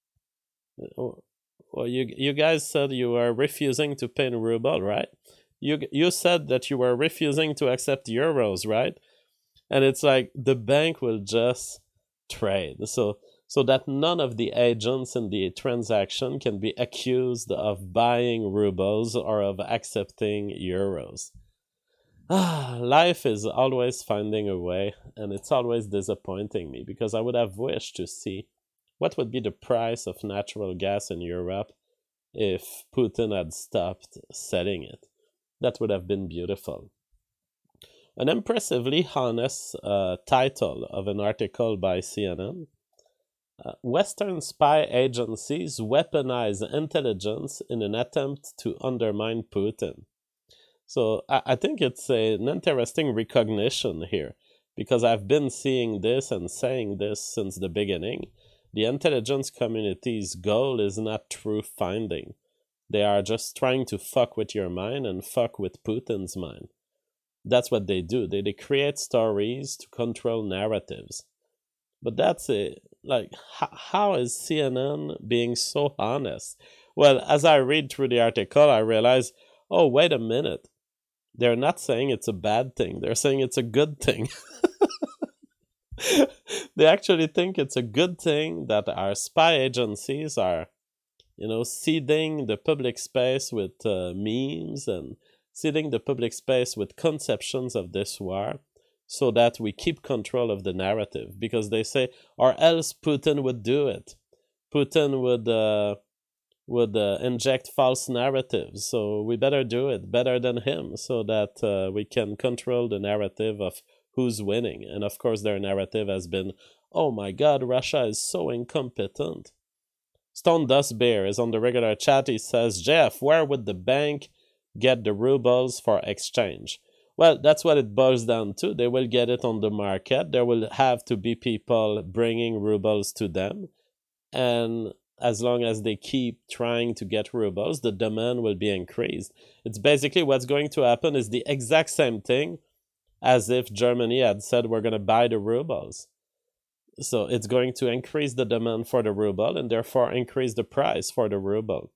S1: Well, you you guys said you were refusing to pay in ruble, right? You you said that you were refusing to accept euros, right? And it's like the bank will just trade, so so that none of the agents in the transaction can be accused of buying rubles or of accepting euros. Ah, life is always finding a way, and it's always disappointing me, because I would have wished to see what would be the price of natural gas in Europe if Putin had stopped selling it. That would have been beautiful. An impressively honest uh, title of an article by C N N. Uh, Western spy agencies weaponize intelligence in an attempt to undermine Putin. So I, I think it's a, an interesting recognition here, because I've been seeing this and saying this since the beginning. The intelligence community's goal is not truth finding. They are just trying to fuck with your mind and fuck with Putin's mind. That's what they do. They, they create stories to control narratives. But that's it. Like, h- how is C N N being so honest? Well, as I read through the article, I realize, oh, wait a minute. They're not saying it's a bad thing. They're saying it's a good thing. They actually think it's a good thing that our spy agencies are, you know, seeding the public space with uh, memes and seeding the public space with conceptions of this war, so that we keep control of the narrative. Because they say, or else Putin would do it. Putin would uh, would uh, inject false narratives, so we better do it better than him, so that uh, we can control the narrative of who's winning. And of course their narrative has been, oh my god, Russia is so incompetent. Stone Dust Bear is on the regular chat. He says, Jeff, where would the bank get the rubles for exchange? Well, that's what it boils down to. They will get it on the market. There will have to be people bringing rubles to them. And as long as they keep trying to get rubles, the demand will be increased. It's basically what's going to happen is the exact same thing as if Germany had said we're going to buy the rubles. So it's going to increase the demand for the ruble and therefore increase the price for the ruble.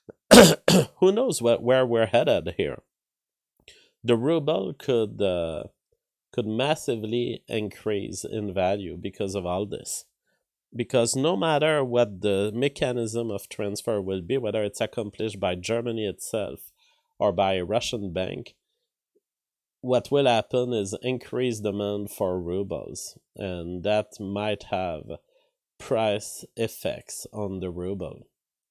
S1: Who knows what, where we're headed here? The ruble could uh, could massively increase in value because of all this. Because no matter what the mechanism of transfer will be, whether it's accomplished by Germany itself or by a Russian bank, what will happen is increased demand for rubles, and that might have price effects on the ruble.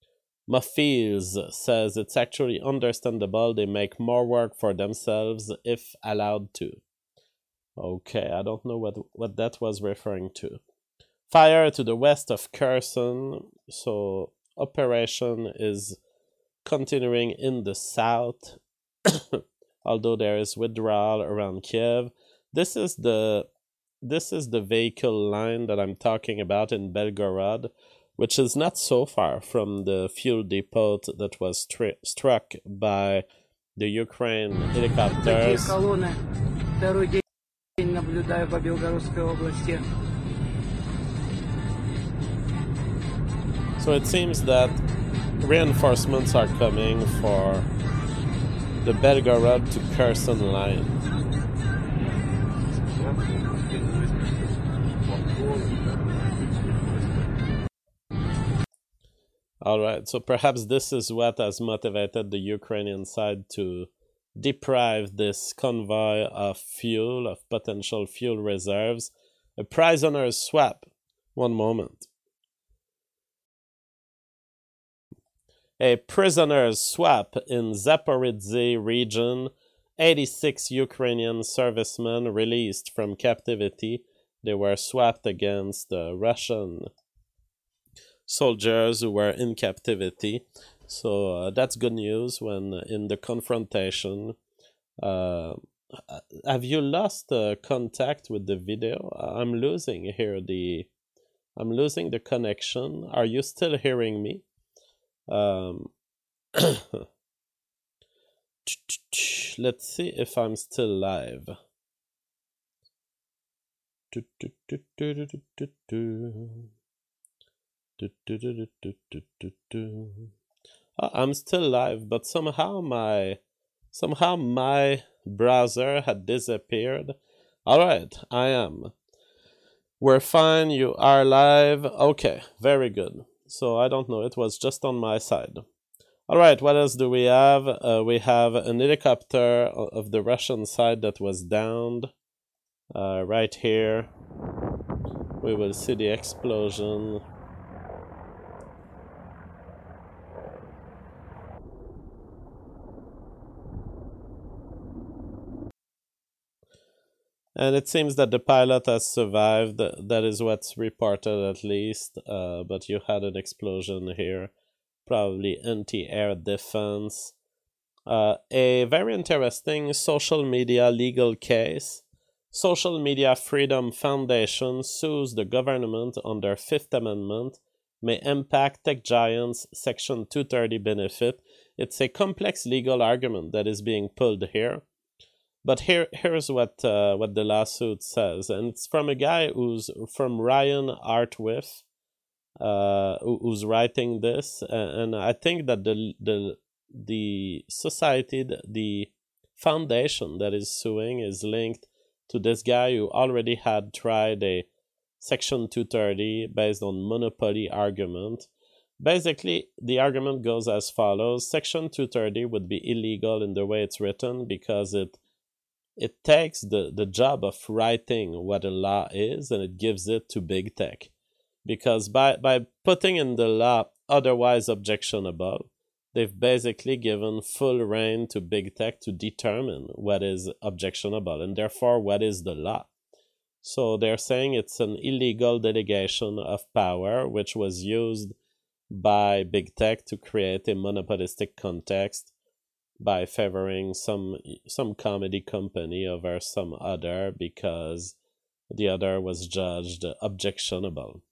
S1: Mafils says it's actually understandable they make more work for themselves if allowed to. Okay, I don't know what, what that was referring to. Fire to the west of Kherson, so operation is continuing in the south, although there is withdrawal around Kiev. This is the this is the vehicle line that I'm talking about in Belgorod, which is not so far from the fuel depot that was tri- struck by the Ukraine helicopters. So it seems that reinforcements are coming for the Belgorod to Kherson line. Alright, so perhaps this is what has motivated the Ukrainian side to deprive this convoy of fuel, of potential fuel reserves. A prisoner's swap. One moment. A prisoner's swap in Zaporizhzhia region. eighty-six Ukrainian servicemen released from captivity. They were swapped against the Russian soldiers who were in captivity. So uh, that's good news when in the confrontation. Uh, have you lost uh, contact with the video? I'm losing here the. I'm losing the connection. Are you still hearing me? Um, let's see if I'm still live. Oh, I'm still live, but somehow my somehow my browser had disappeared. All right, I am. We're fine. You are live. Okay, very good. So I don't know. It was just on my side. All right, what else do we have? Uh, we have an helicopter of the Russian side that was downed. Uh, right here. We will see the explosion. And it seems that the pilot has survived. That is what's reported at least. Uh, but you had an explosion here. Probably anti-air defense. Uh, a very interesting social media legal case. Social Media Freedom Foundation sues the government on their Fifth Amendment may impact tech giants' Section two thirty benefit. It's a complex legal argument that is being pulled here. But here, here's what uh, what the lawsuit says, and it's from a guy who's from Ryan Artwith, uh, who's writing this, and I think that the the the society, the foundation that is suing, is linked to this guy who already had tried a Section two thirty based on monopoly argument. Basically, the argument goes as follows: Section two thirty would be illegal in the way it's written because it It takes the, the job of writing what a law is and it gives it to big tech. Because by, by putting in the law otherwise objectionable, they've basically given full reign to big tech to determine what is objectionable and therefore what is the law. So they're saying it's an illegal delegation of power which was used by big tech to create a monopolistic context by favoring some some comedy company over some other because the other was judged objectionable.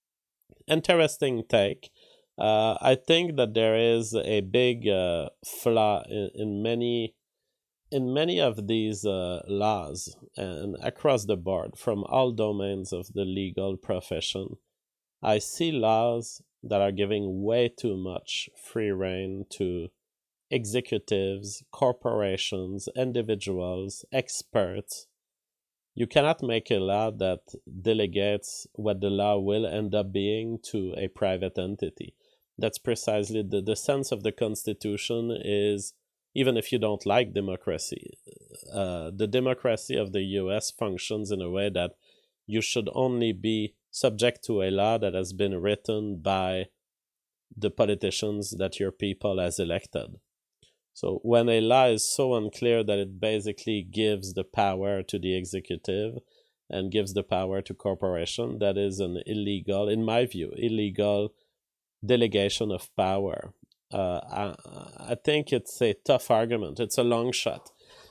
S1: Interesting take. Uh, I think that there is a big uh, flaw in, in many in many of these uh, laws and across the board from all domains of the legal profession. I see laws that are giving way too much free rein to executives, corporations, individuals, experts. You cannot make a law that delegates what the law will end up being to a private entity. That's precisely the, the sense of the Constitution is, even if you don't like democracy, uh, the democracy of the U S functions in a way that you should only be subject to a law that has been written by the politicians that your people has elected. So when a law is so unclear that it basically gives the power to the executive and gives the power to corporation, that is an illegal, in my view, illegal delegation of power. Uh, I, I think it's a tough argument. It's a long shot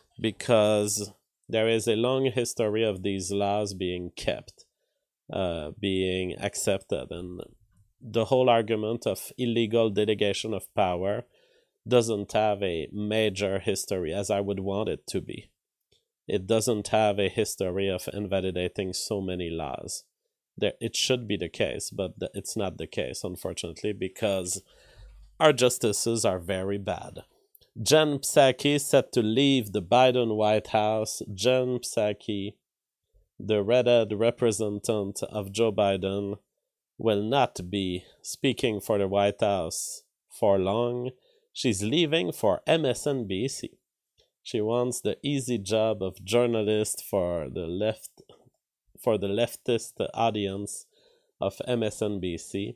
S1: because there is a long history of these laws being kept, uh, being accepted. And the whole argument of illegal delegation of power doesn't have a major history as I would want it to be. It doesn't have a history of invalidating so many laws. There, it should be the case, but it's not the case, unfortunately, because our justices are very bad. Jen Psaki set to leave the Biden White House. Jen Psaki, the redhead representative of Joe Biden, will not be speaking for the White House for long. She's leaving for M S N B C. She wants the easy job of journalist for the left, for the leftist audience of M S N B C.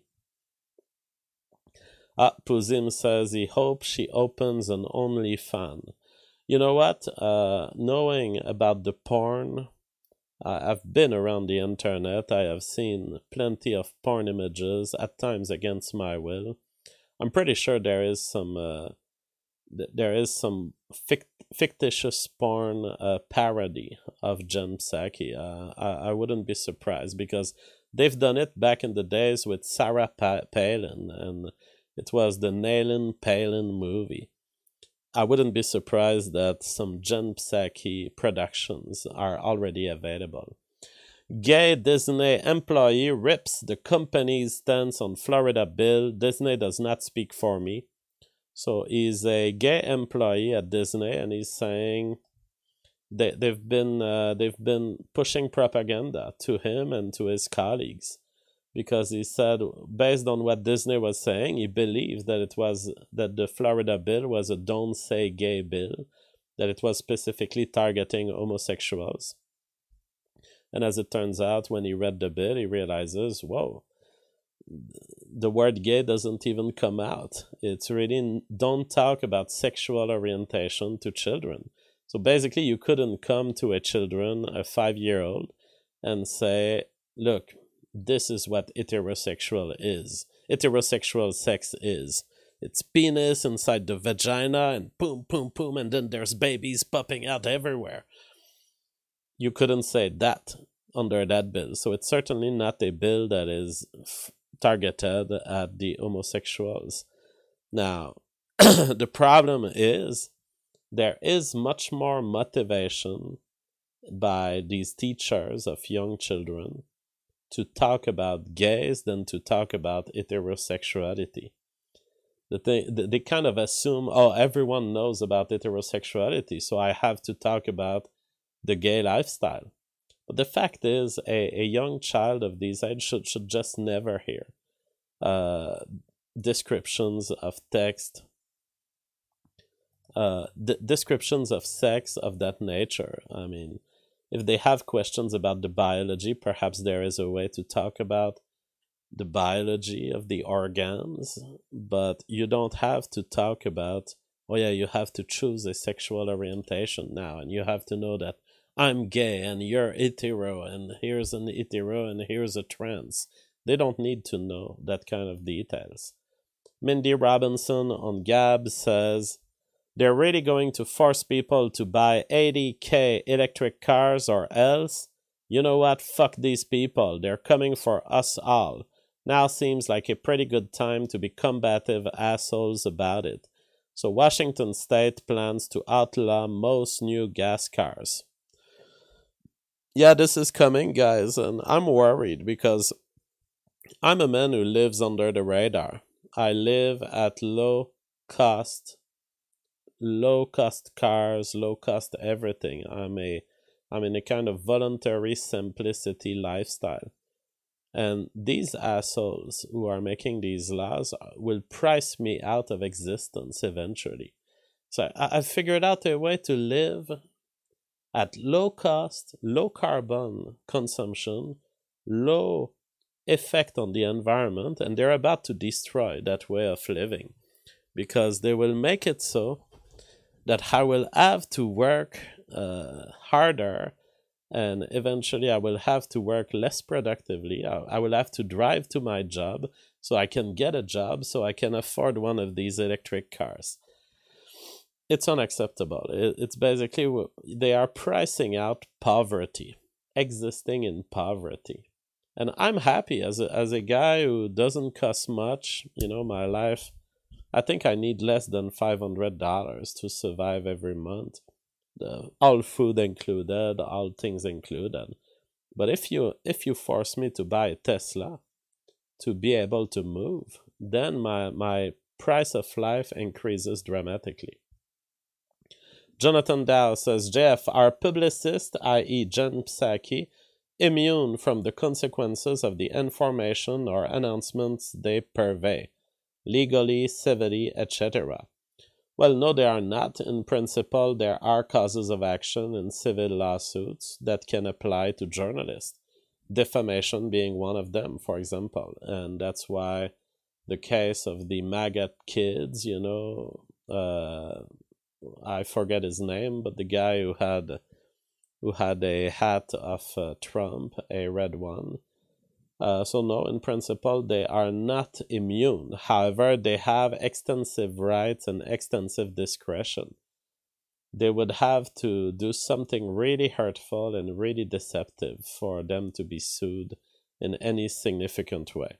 S1: Ah, Puzim says he hopes she opens an OnlyFans. You know what? Uh, knowing about the porn, uh, I've been around the internet. I have seen plenty of porn images, at times against my will. I'm pretty sure there is some uh, th- there is some fict- fictitious porn uh, parody of Jen Psaki. Uh, I, I wouldn't be surprised because they've done it back in the days with Sarah pa- Palin, and it was the Nailin Palin movie. I wouldn't be surprised that some Jen Psaki productions are already available. Gay Disney employee rips the company's stance on Florida bill. Disney does not speak for me. So he's a gay employee at Disney, and he's saying they they've been uh, they've been pushing propaganda to him and to his colleagues, because he said, based on what Disney was saying, he believes that it was that the Florida bill was a "don't say gay" bill, that it was specifically targeting homosexuals. And as it turns out, when he read the bill, he realizes, whoa, the word gay doesn't even come out. It's really, don't talk about sexual orientation to children. So basically, you couldn't come to a children, a five-year-old, and say, look, this is what heterosexual is. Heterosexual sex is. It's penis inside the vagina, and boom, boom, boom, and then there's babies popping out everywhere. You couldn't say that under that bill. So it's certainly not a bill that is f- targeted at the homosexuals. Now, the problem is there is much more motivation by these teachers of young children to talk about gays than to talk about heterosexuality. The thing, they kind of assume, oh, everyone knows about heterosexuality, so I have to talk about the gay lifestyle. But the fact is, a, a young child of these age should, should just never hear uh, descriptions of text, uh, d- descriptions of sex of that nature. I mean, if they have questions about the biology, perhaps there is a way to talk about the biology of the organs, but you don't have to talk about, oh yeah, you have to choose a sexual orientation now, and you have to know that I'm gay and you're hetero, and here's an hetero and here's a trans. They don't need to know that kind of details. Mindy Robinson on Gab says, they're really going to force people to buy eighty K electric cars or else? You know what? Fuck these people. They're coming for us all. Now seems like a pretty good time to be combative assholes about it. So Washington State plans to outlaw most new gas cars. Yeah, this is coming, guys, and I'm worried because I'm a man who lives under the radar. I live at low cost, low cost cars, low cost everything. I'm a, I'm in a kind of voluntary simplicity lifestyle. And these assholes who are making these laws will price me out of existence eventually. So I, I've figured out a way to live at low cost, low carbon consumption, low effect on the environment, and they're about to destroy that way of living because they will make it so that I will have to work uh, harder, and eventually I will have to work less productively. I, I will have to drive to my job so I can get a job so I can afford one of these electric cars. It's unacceptable. It's basically, they are pricing out poverty, existing in poverty. And I'm happy as a, as a guy who doesn't cost much, you know, my life. I think I need less than five hundred dollars to survive every month. The, all food included, all things included. But if you if you force me to buy a Tesla to be able to move, then my, my price of life increases dramatically. Jonathan Dow says, Jeff, are publicists, that is. Jen Psaki, immune from the consequences of the information or announcements they purvey, legally, civilly, et cetera? Well, no, they are not. In principle, there are causes of action in civil lawsuits that can apply to journalists, defamation being one of them, for example. And that's why the case of the MAGA kids, you know, uh, I forget his name, but the guy who had who had a hat of uh, Trump, a red one, Uh, so no, in principle, they are not immune. However, they have extensive rights and extensive discretion. They would have to do something really hurtful and really deceptive for them to be sued in any significant way.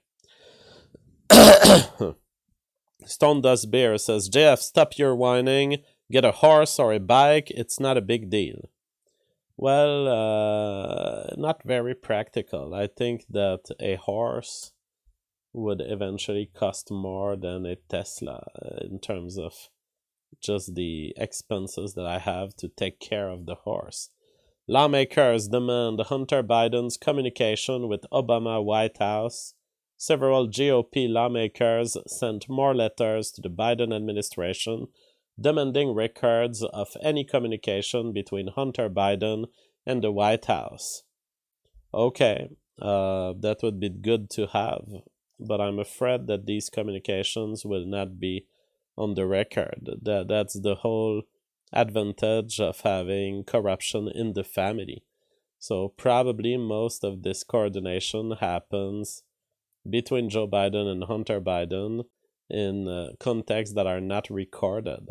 S1: Stone Dust Beer says, J F, stop your whining. Get a horse or a bike. It's not a big deal. Well, uh, not very practical. I think that a horse would eventually cost more than a Tesla in terms of just the expenses that I have to take care of the horse. Lawmakers demand Hunter Biden's communication with Obama White House. Several G O P lawmakers sent more letters to the Biden administration demanding records of any communication between Hunter Biden and the White House. Okay, uh, that would be good to have, but I'm afraid that these communications will not be on the record. That, that's the whole advantage of having corruption in the family. So probably most of this coordination happens between Joe Biden and Hunter Biden in uh, contexts that are not recorded.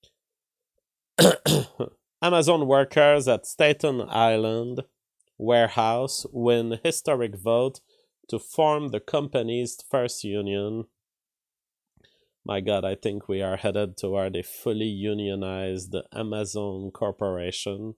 S1: Amazon workers at Staten Island warehouse win historic vote to form the company's first union. My God, I think we are headed toward a fully unionized Amazon corporation.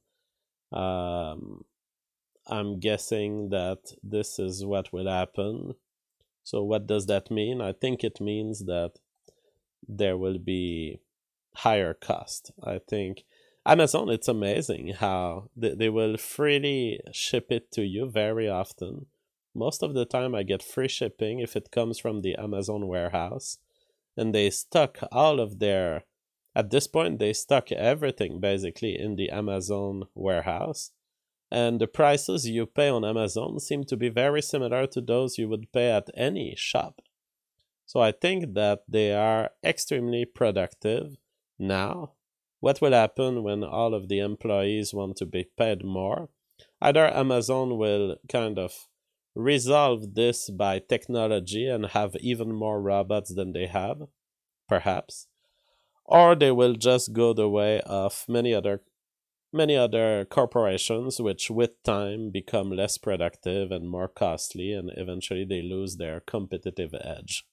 S1: Um, I'm guessing that this is what will happen. So what does that mean? I think it means that there will be higher cost. I think Amazon, it's amazing how they, they will freely ship it to you very often. Most of the time I get free shipping if it comes from the Amazon warehouse. And they stock all of their, at this point they stock everything basically in the Amazon warehouse. And the prices you pay on Amazon seem to be very similar to those you would pay at any shop. So I think that they are extremely productive now. What will happen when all of the employees want to be paid more? Either Amazon will kind of resolve this by technology and have even more robots than they have, perhaps, or they will just go the way of many other many other corporations, which with time become less productive and more costly, and eventually they lose their competitive edge.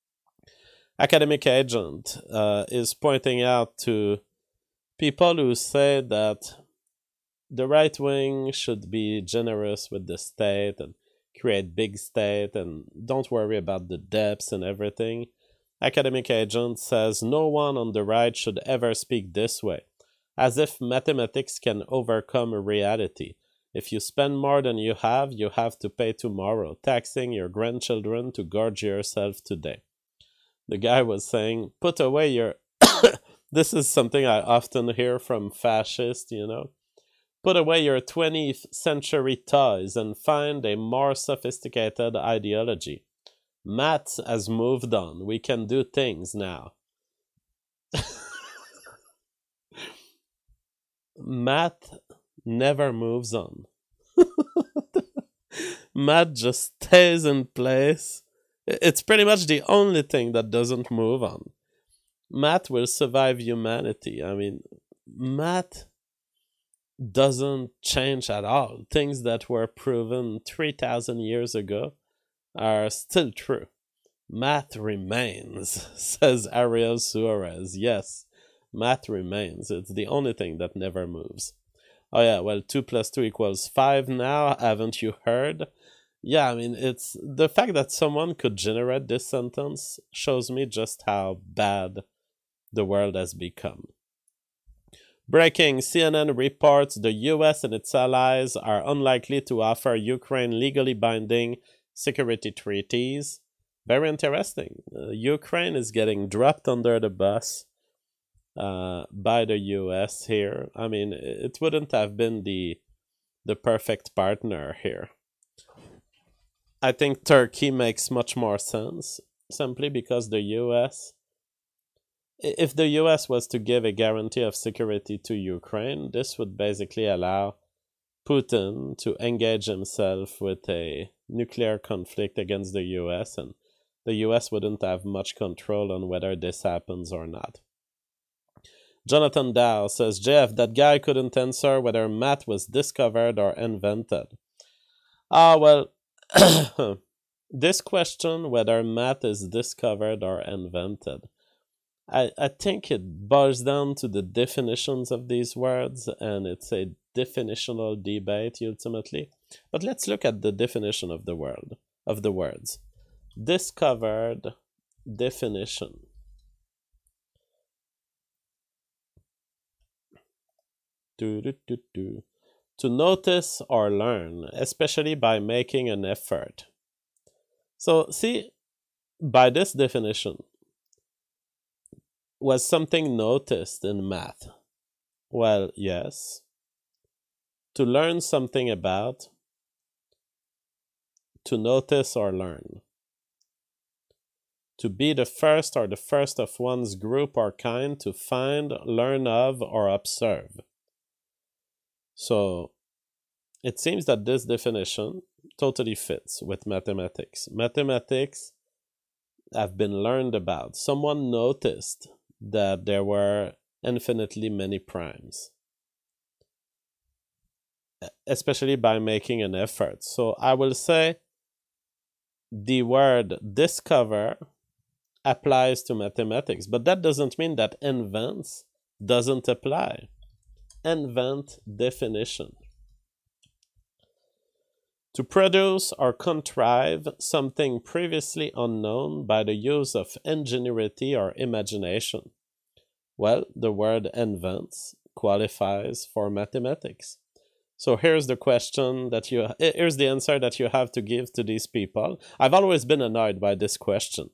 S1: Academic Agent uh, is pointing out to people who say that the right wing should be generous with the state and create big state and don't worry about the debts and everything. Academic Agent says no one on the right should ever speak this way, as if mathematics can overcome reality. If you spend more than you have, you have to pay tomorrow, taxing your grandchildren to gorge yourself today. The guy was saying, put away your... This is something I often hear from fascists, you know. Put away your twentieth century toys and find a more sophisticated ideology. Math has moved on. We can do things now. Math never moves on. Math just stays in place. It's pretty much the only thing that doesn't move on. Math will survive humanity. I mean, math doesn't change at all. Things that were proven three thousand years ago are still true. Math remains, says Ariel Suarez. Yes, math remains. It's the only thing that never moves. Oh yeah, well, two plus two equals five now. Haven't you heard? Yeah, I mean, it's the fact that someone could generate this sentence shows me just how bad the world has become. Breaking, C N N reports the U S and its allies are unlikely to offer Ukraine legally binding security treaties. Very interesting. Uh, Ukraine is getting dropped under the bus uh, by the U S here. I mean, it wouldn't have been the the perfect partner here. I think Turkey makes much more sense, simply because the U S... If the U S was to give a guarantee of security to Ukraine, this would basically allow Putin to engage himself with a nuclear conflict against the U S, and the U S wouldn't have much control on whether this happens or not. Jonathan Dow says, J F, that guy couldn't answer whether math was discovered or invented. Ah, well, this question, whether math is discovered or invented, I, I think it boils down to the definitions of these words, and it's a definitional debate ultimately. But let's look at the definition of the word of the words. Discovered definition. Do, do, do, do. To notice or learn, especially by making an effort. So, see, by this definition, was something noticed in math? Well, yes. To learn something about, to notice or learn. To be the first or the first of one's group or kind to find, learn of, or observe. So, it seems that this definition totally fits with mathematics. Mathematics have been learned about. Someone noticed that there were infinitely many primes, especially by making an effort. So I will say the word discover applies to mathematics, but that doesn't mean that invents doesn't apply. Invent definition. To produce or contrive something previously unknown by the use of ingenuity or imagination. Well, the word invents qualifies for mathematics. So here's the question that you, here's the answer that you have to give to these people. I've always been annoyed by this question.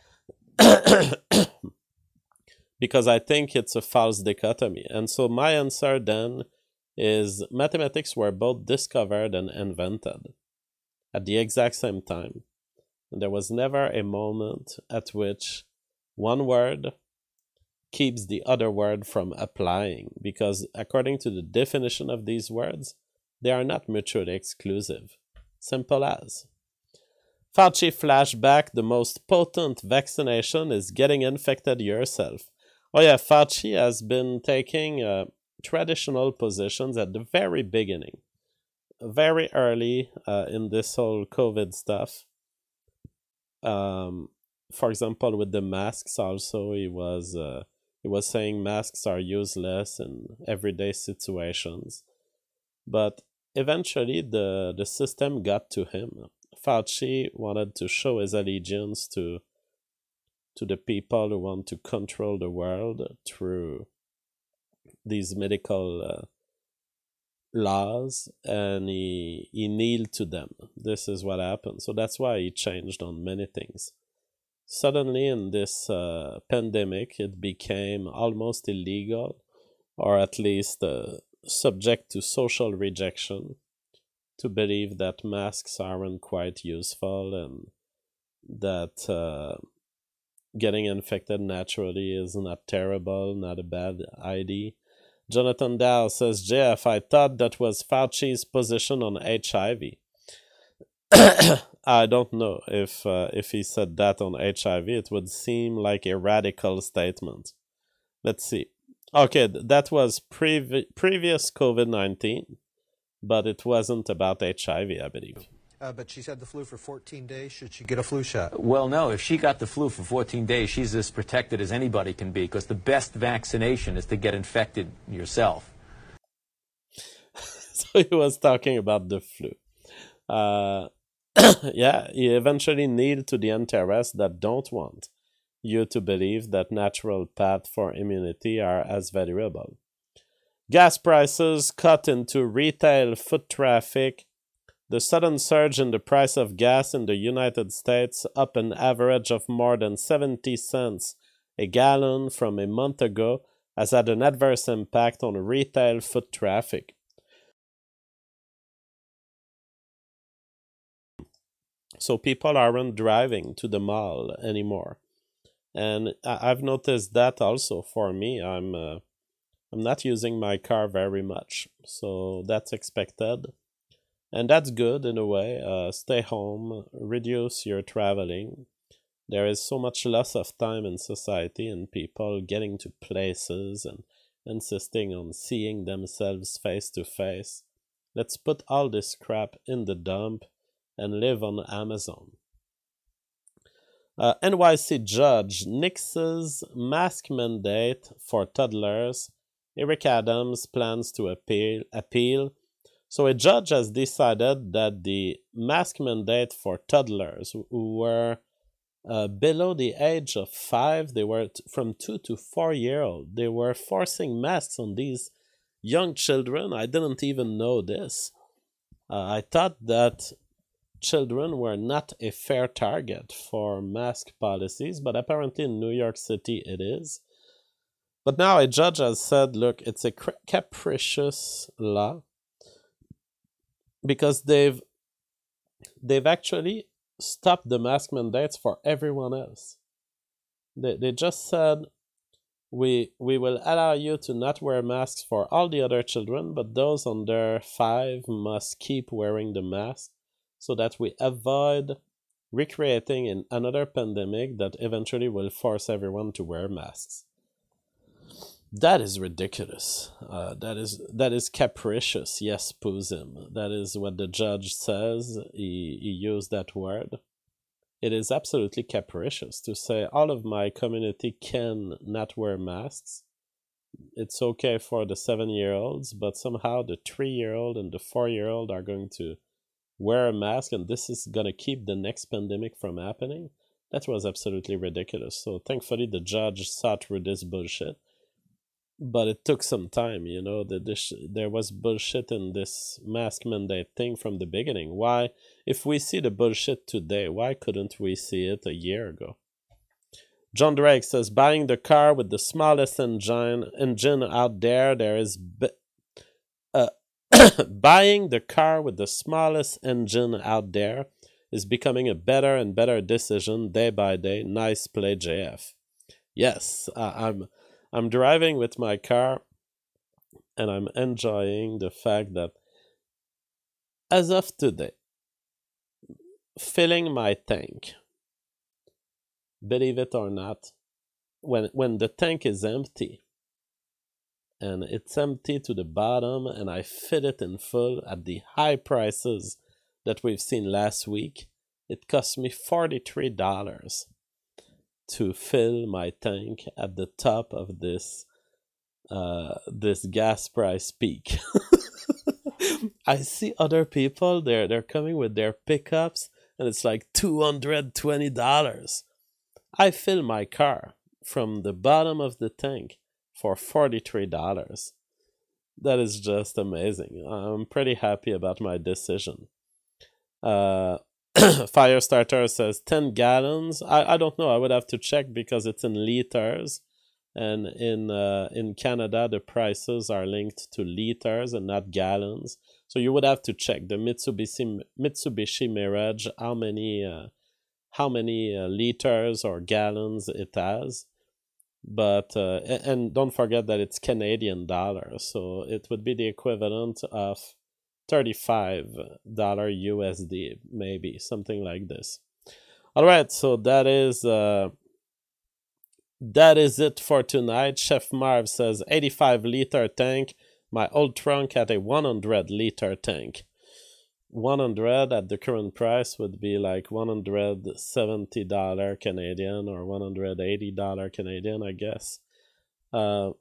S1: Because I think it's a false dichotomy. And so my answer then is mathematics were both discovered and invented at the exact same time. And there was never a moment at which one word keeps the other word from applying, because according to the definition of these words, they are not mutually exclusive. Simple as. Fauci flashback, the most potent vaccination is getting infected yourself. Oh yeah, Fauci has been taking uh, traditional positions at the very beginning, very early uh, in this whole COVID stuff. Um, for example, with the masks also, he was uh, he was saying masks are useless in everyday situations. But eventually the, the system got to him. Fauci wanted to show his allegiance to to the people who want to control the world through these medical uh, laws, and he, he kneeled to them. This is what happened. So that's why he changed on many things. Suddenly in this uh, pandemic, it became almost illegal, or at least uh, subject to social rejection, to believe that masks aren't quite useful and that uh, getting infected naturally is not terrible, not a bad idea. Jonathan Dow says, J F, I thought that was Fauci's position on H I V. I don't know if uh, if he said that on H I V. It would seem like a radical statement. Let's see. Okay, that was previ- previous COVID nineteen, but it wasn't about H I V, I believe.
S3: Uh, but she's had the flu for fourteen days. Should she get a flu shot?
S4: Well, no. If she got the flu for fourteen days, she's as protected as anybody can be, because the best vaccination is to get infected yourself.
S1: So he was talking about the flu. Uh, yeah, he eventually kneeled to the interests that don't want you to believe that natural paths for immunity are as valuable. Gas prices cut into retail foot traffic. The sudden surge in the price of gas in the United States, up an average of more than seventy cents a gallon from a month ago, has had an adverse impact on retail foot traffic. So people aren't driving to the mall anymore. And I've noticed that also for me. I'm uh, I'm not using my car very much, so that's expected. And that's good in a way. Uh, stay home, reduce your traveling. There is so much loss of time in society and people getting to places and insisting on seeing themselves face to face. Let's put all this crap in the dump and live on Amazon. Uh, N Y C judge nixes mask mandate for toddlers. Eric Adams plans to appeal. appeal. So a judge has decided that the mask mandate for toddlers who were uh, below the age of five, they were t- from two to four year old, they were forcing masks on these young children. I didn't even know this. Uh, I thought that children were not a fair target for mask policies, but apparently in New York City it is. But now a judge has said, look, it's a cr- capricious law because they've they've actually stopped the mask mandates for everyone else. They they just said we we will allow you to not wear masks for all the other children, but those under five must keep wearing the mask so that we avoid recreating in another pandemic that eventually will force everyone to wear masks. That is ridiculous. Uh, that is that is capricious. Yes, Pusim. That is what the judge says. He, he used that word. It is absolutely capricious to say all of my community can not wear masks. It's okay for the seven-year-olds, but somehow the three-year-old and the four-year-old are going to wear a mask, and this is going to keep the next pandemic from happening. That was absolutely ridiculous. So thankfully the judge saw through this bullshit. But it took some time, you know, the, this, there was bullshit in this mask mandate thing from the beginning. Why, if we see the bullshit today, why couldn't we see it a year ago? John Drake says, buying the car with the smallest engine, engine out there, there is... Be- uh, buying the car with the smallest engine out there is becoming a better and better decision day by day. Nice play, J F. Yes, uh, I'm... I'm driving with my car and I'm enjoying the fact that as of today, filling my tank, believe it or not, when when the tank is empty and it's empty to the bottom and I fill it in full at the high prices that we've seen last week, it cost me forty-three dollars. To fill my tank at the top of this uh, this gas price peak. I see other people, they're, they're coming with their pickups, and it's like two hundred twenty dollars. I fill my car from the bottom of the tank for forty-three dollars. That is just amazing. I'm pretty happy about my decision. Uh... Firestarter says ten gallons. I, I don't know. I would have to check because it's in liters. And in uh, in Canada, the prices are linked to liters and not gallons. So you would have to check the Mitsubishi Mitsubishi Mirage, how many, uh, how many uh, liters or gallons it has. But uh, and don't forget that it's Canadian dollars. So it would be the equivalent of thirty-five dollars U S D, maybe, something like this. All right, so that is uh, that is it for tonight. Chef Marv says eighty-five liter tank. My old trunk had a one hundred liter tank. one hundred at the current price would be like one hundred seventy dollars Canadian or one hundred eighty dollars Canadian, I guess. Uh,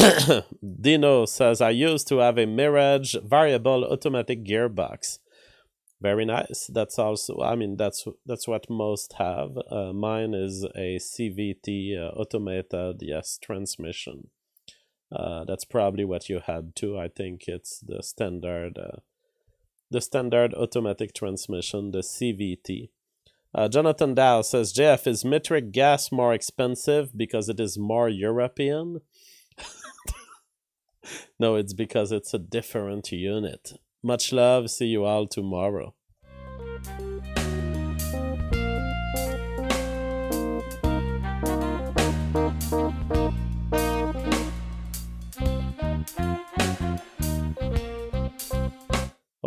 S1: Dino says, I used to have a Mirage variable automatic gearbox. Very nice. That's also, I mean, that's that's what most have. Uh, mine is a C V T uh, automated, yes, transmission. Uh, that's probably what you had too. I think it's the standard, uh, the standard automatic transmission, the C V T. Uh, Jonathan Dow says, J F, is metric gas more expensive because it is more European? No, it's because it's a different unit. Much love. See you all tomorrow.
S5: Thank you.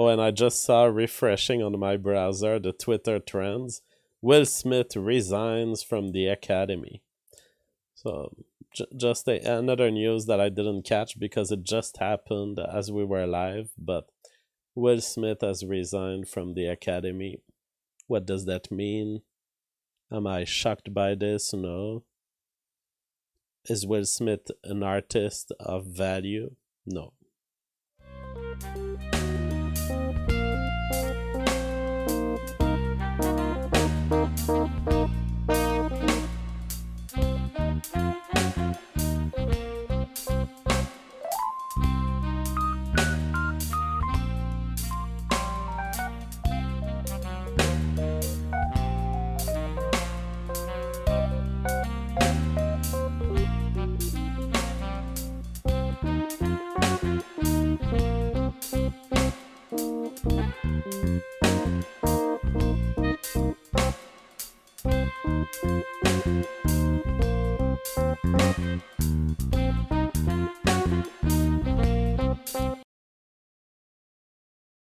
S1: Oh, and I just saw refreshing on my browser the Twitter trends. Will Smith resigns from the Academy. So j- just a, another news that I didn't catch because it just happened as we were live. But Will Smith has resigned from the Academy. What does that mean? Am I shocked by this? No. Is Will Smith an artist of value? No.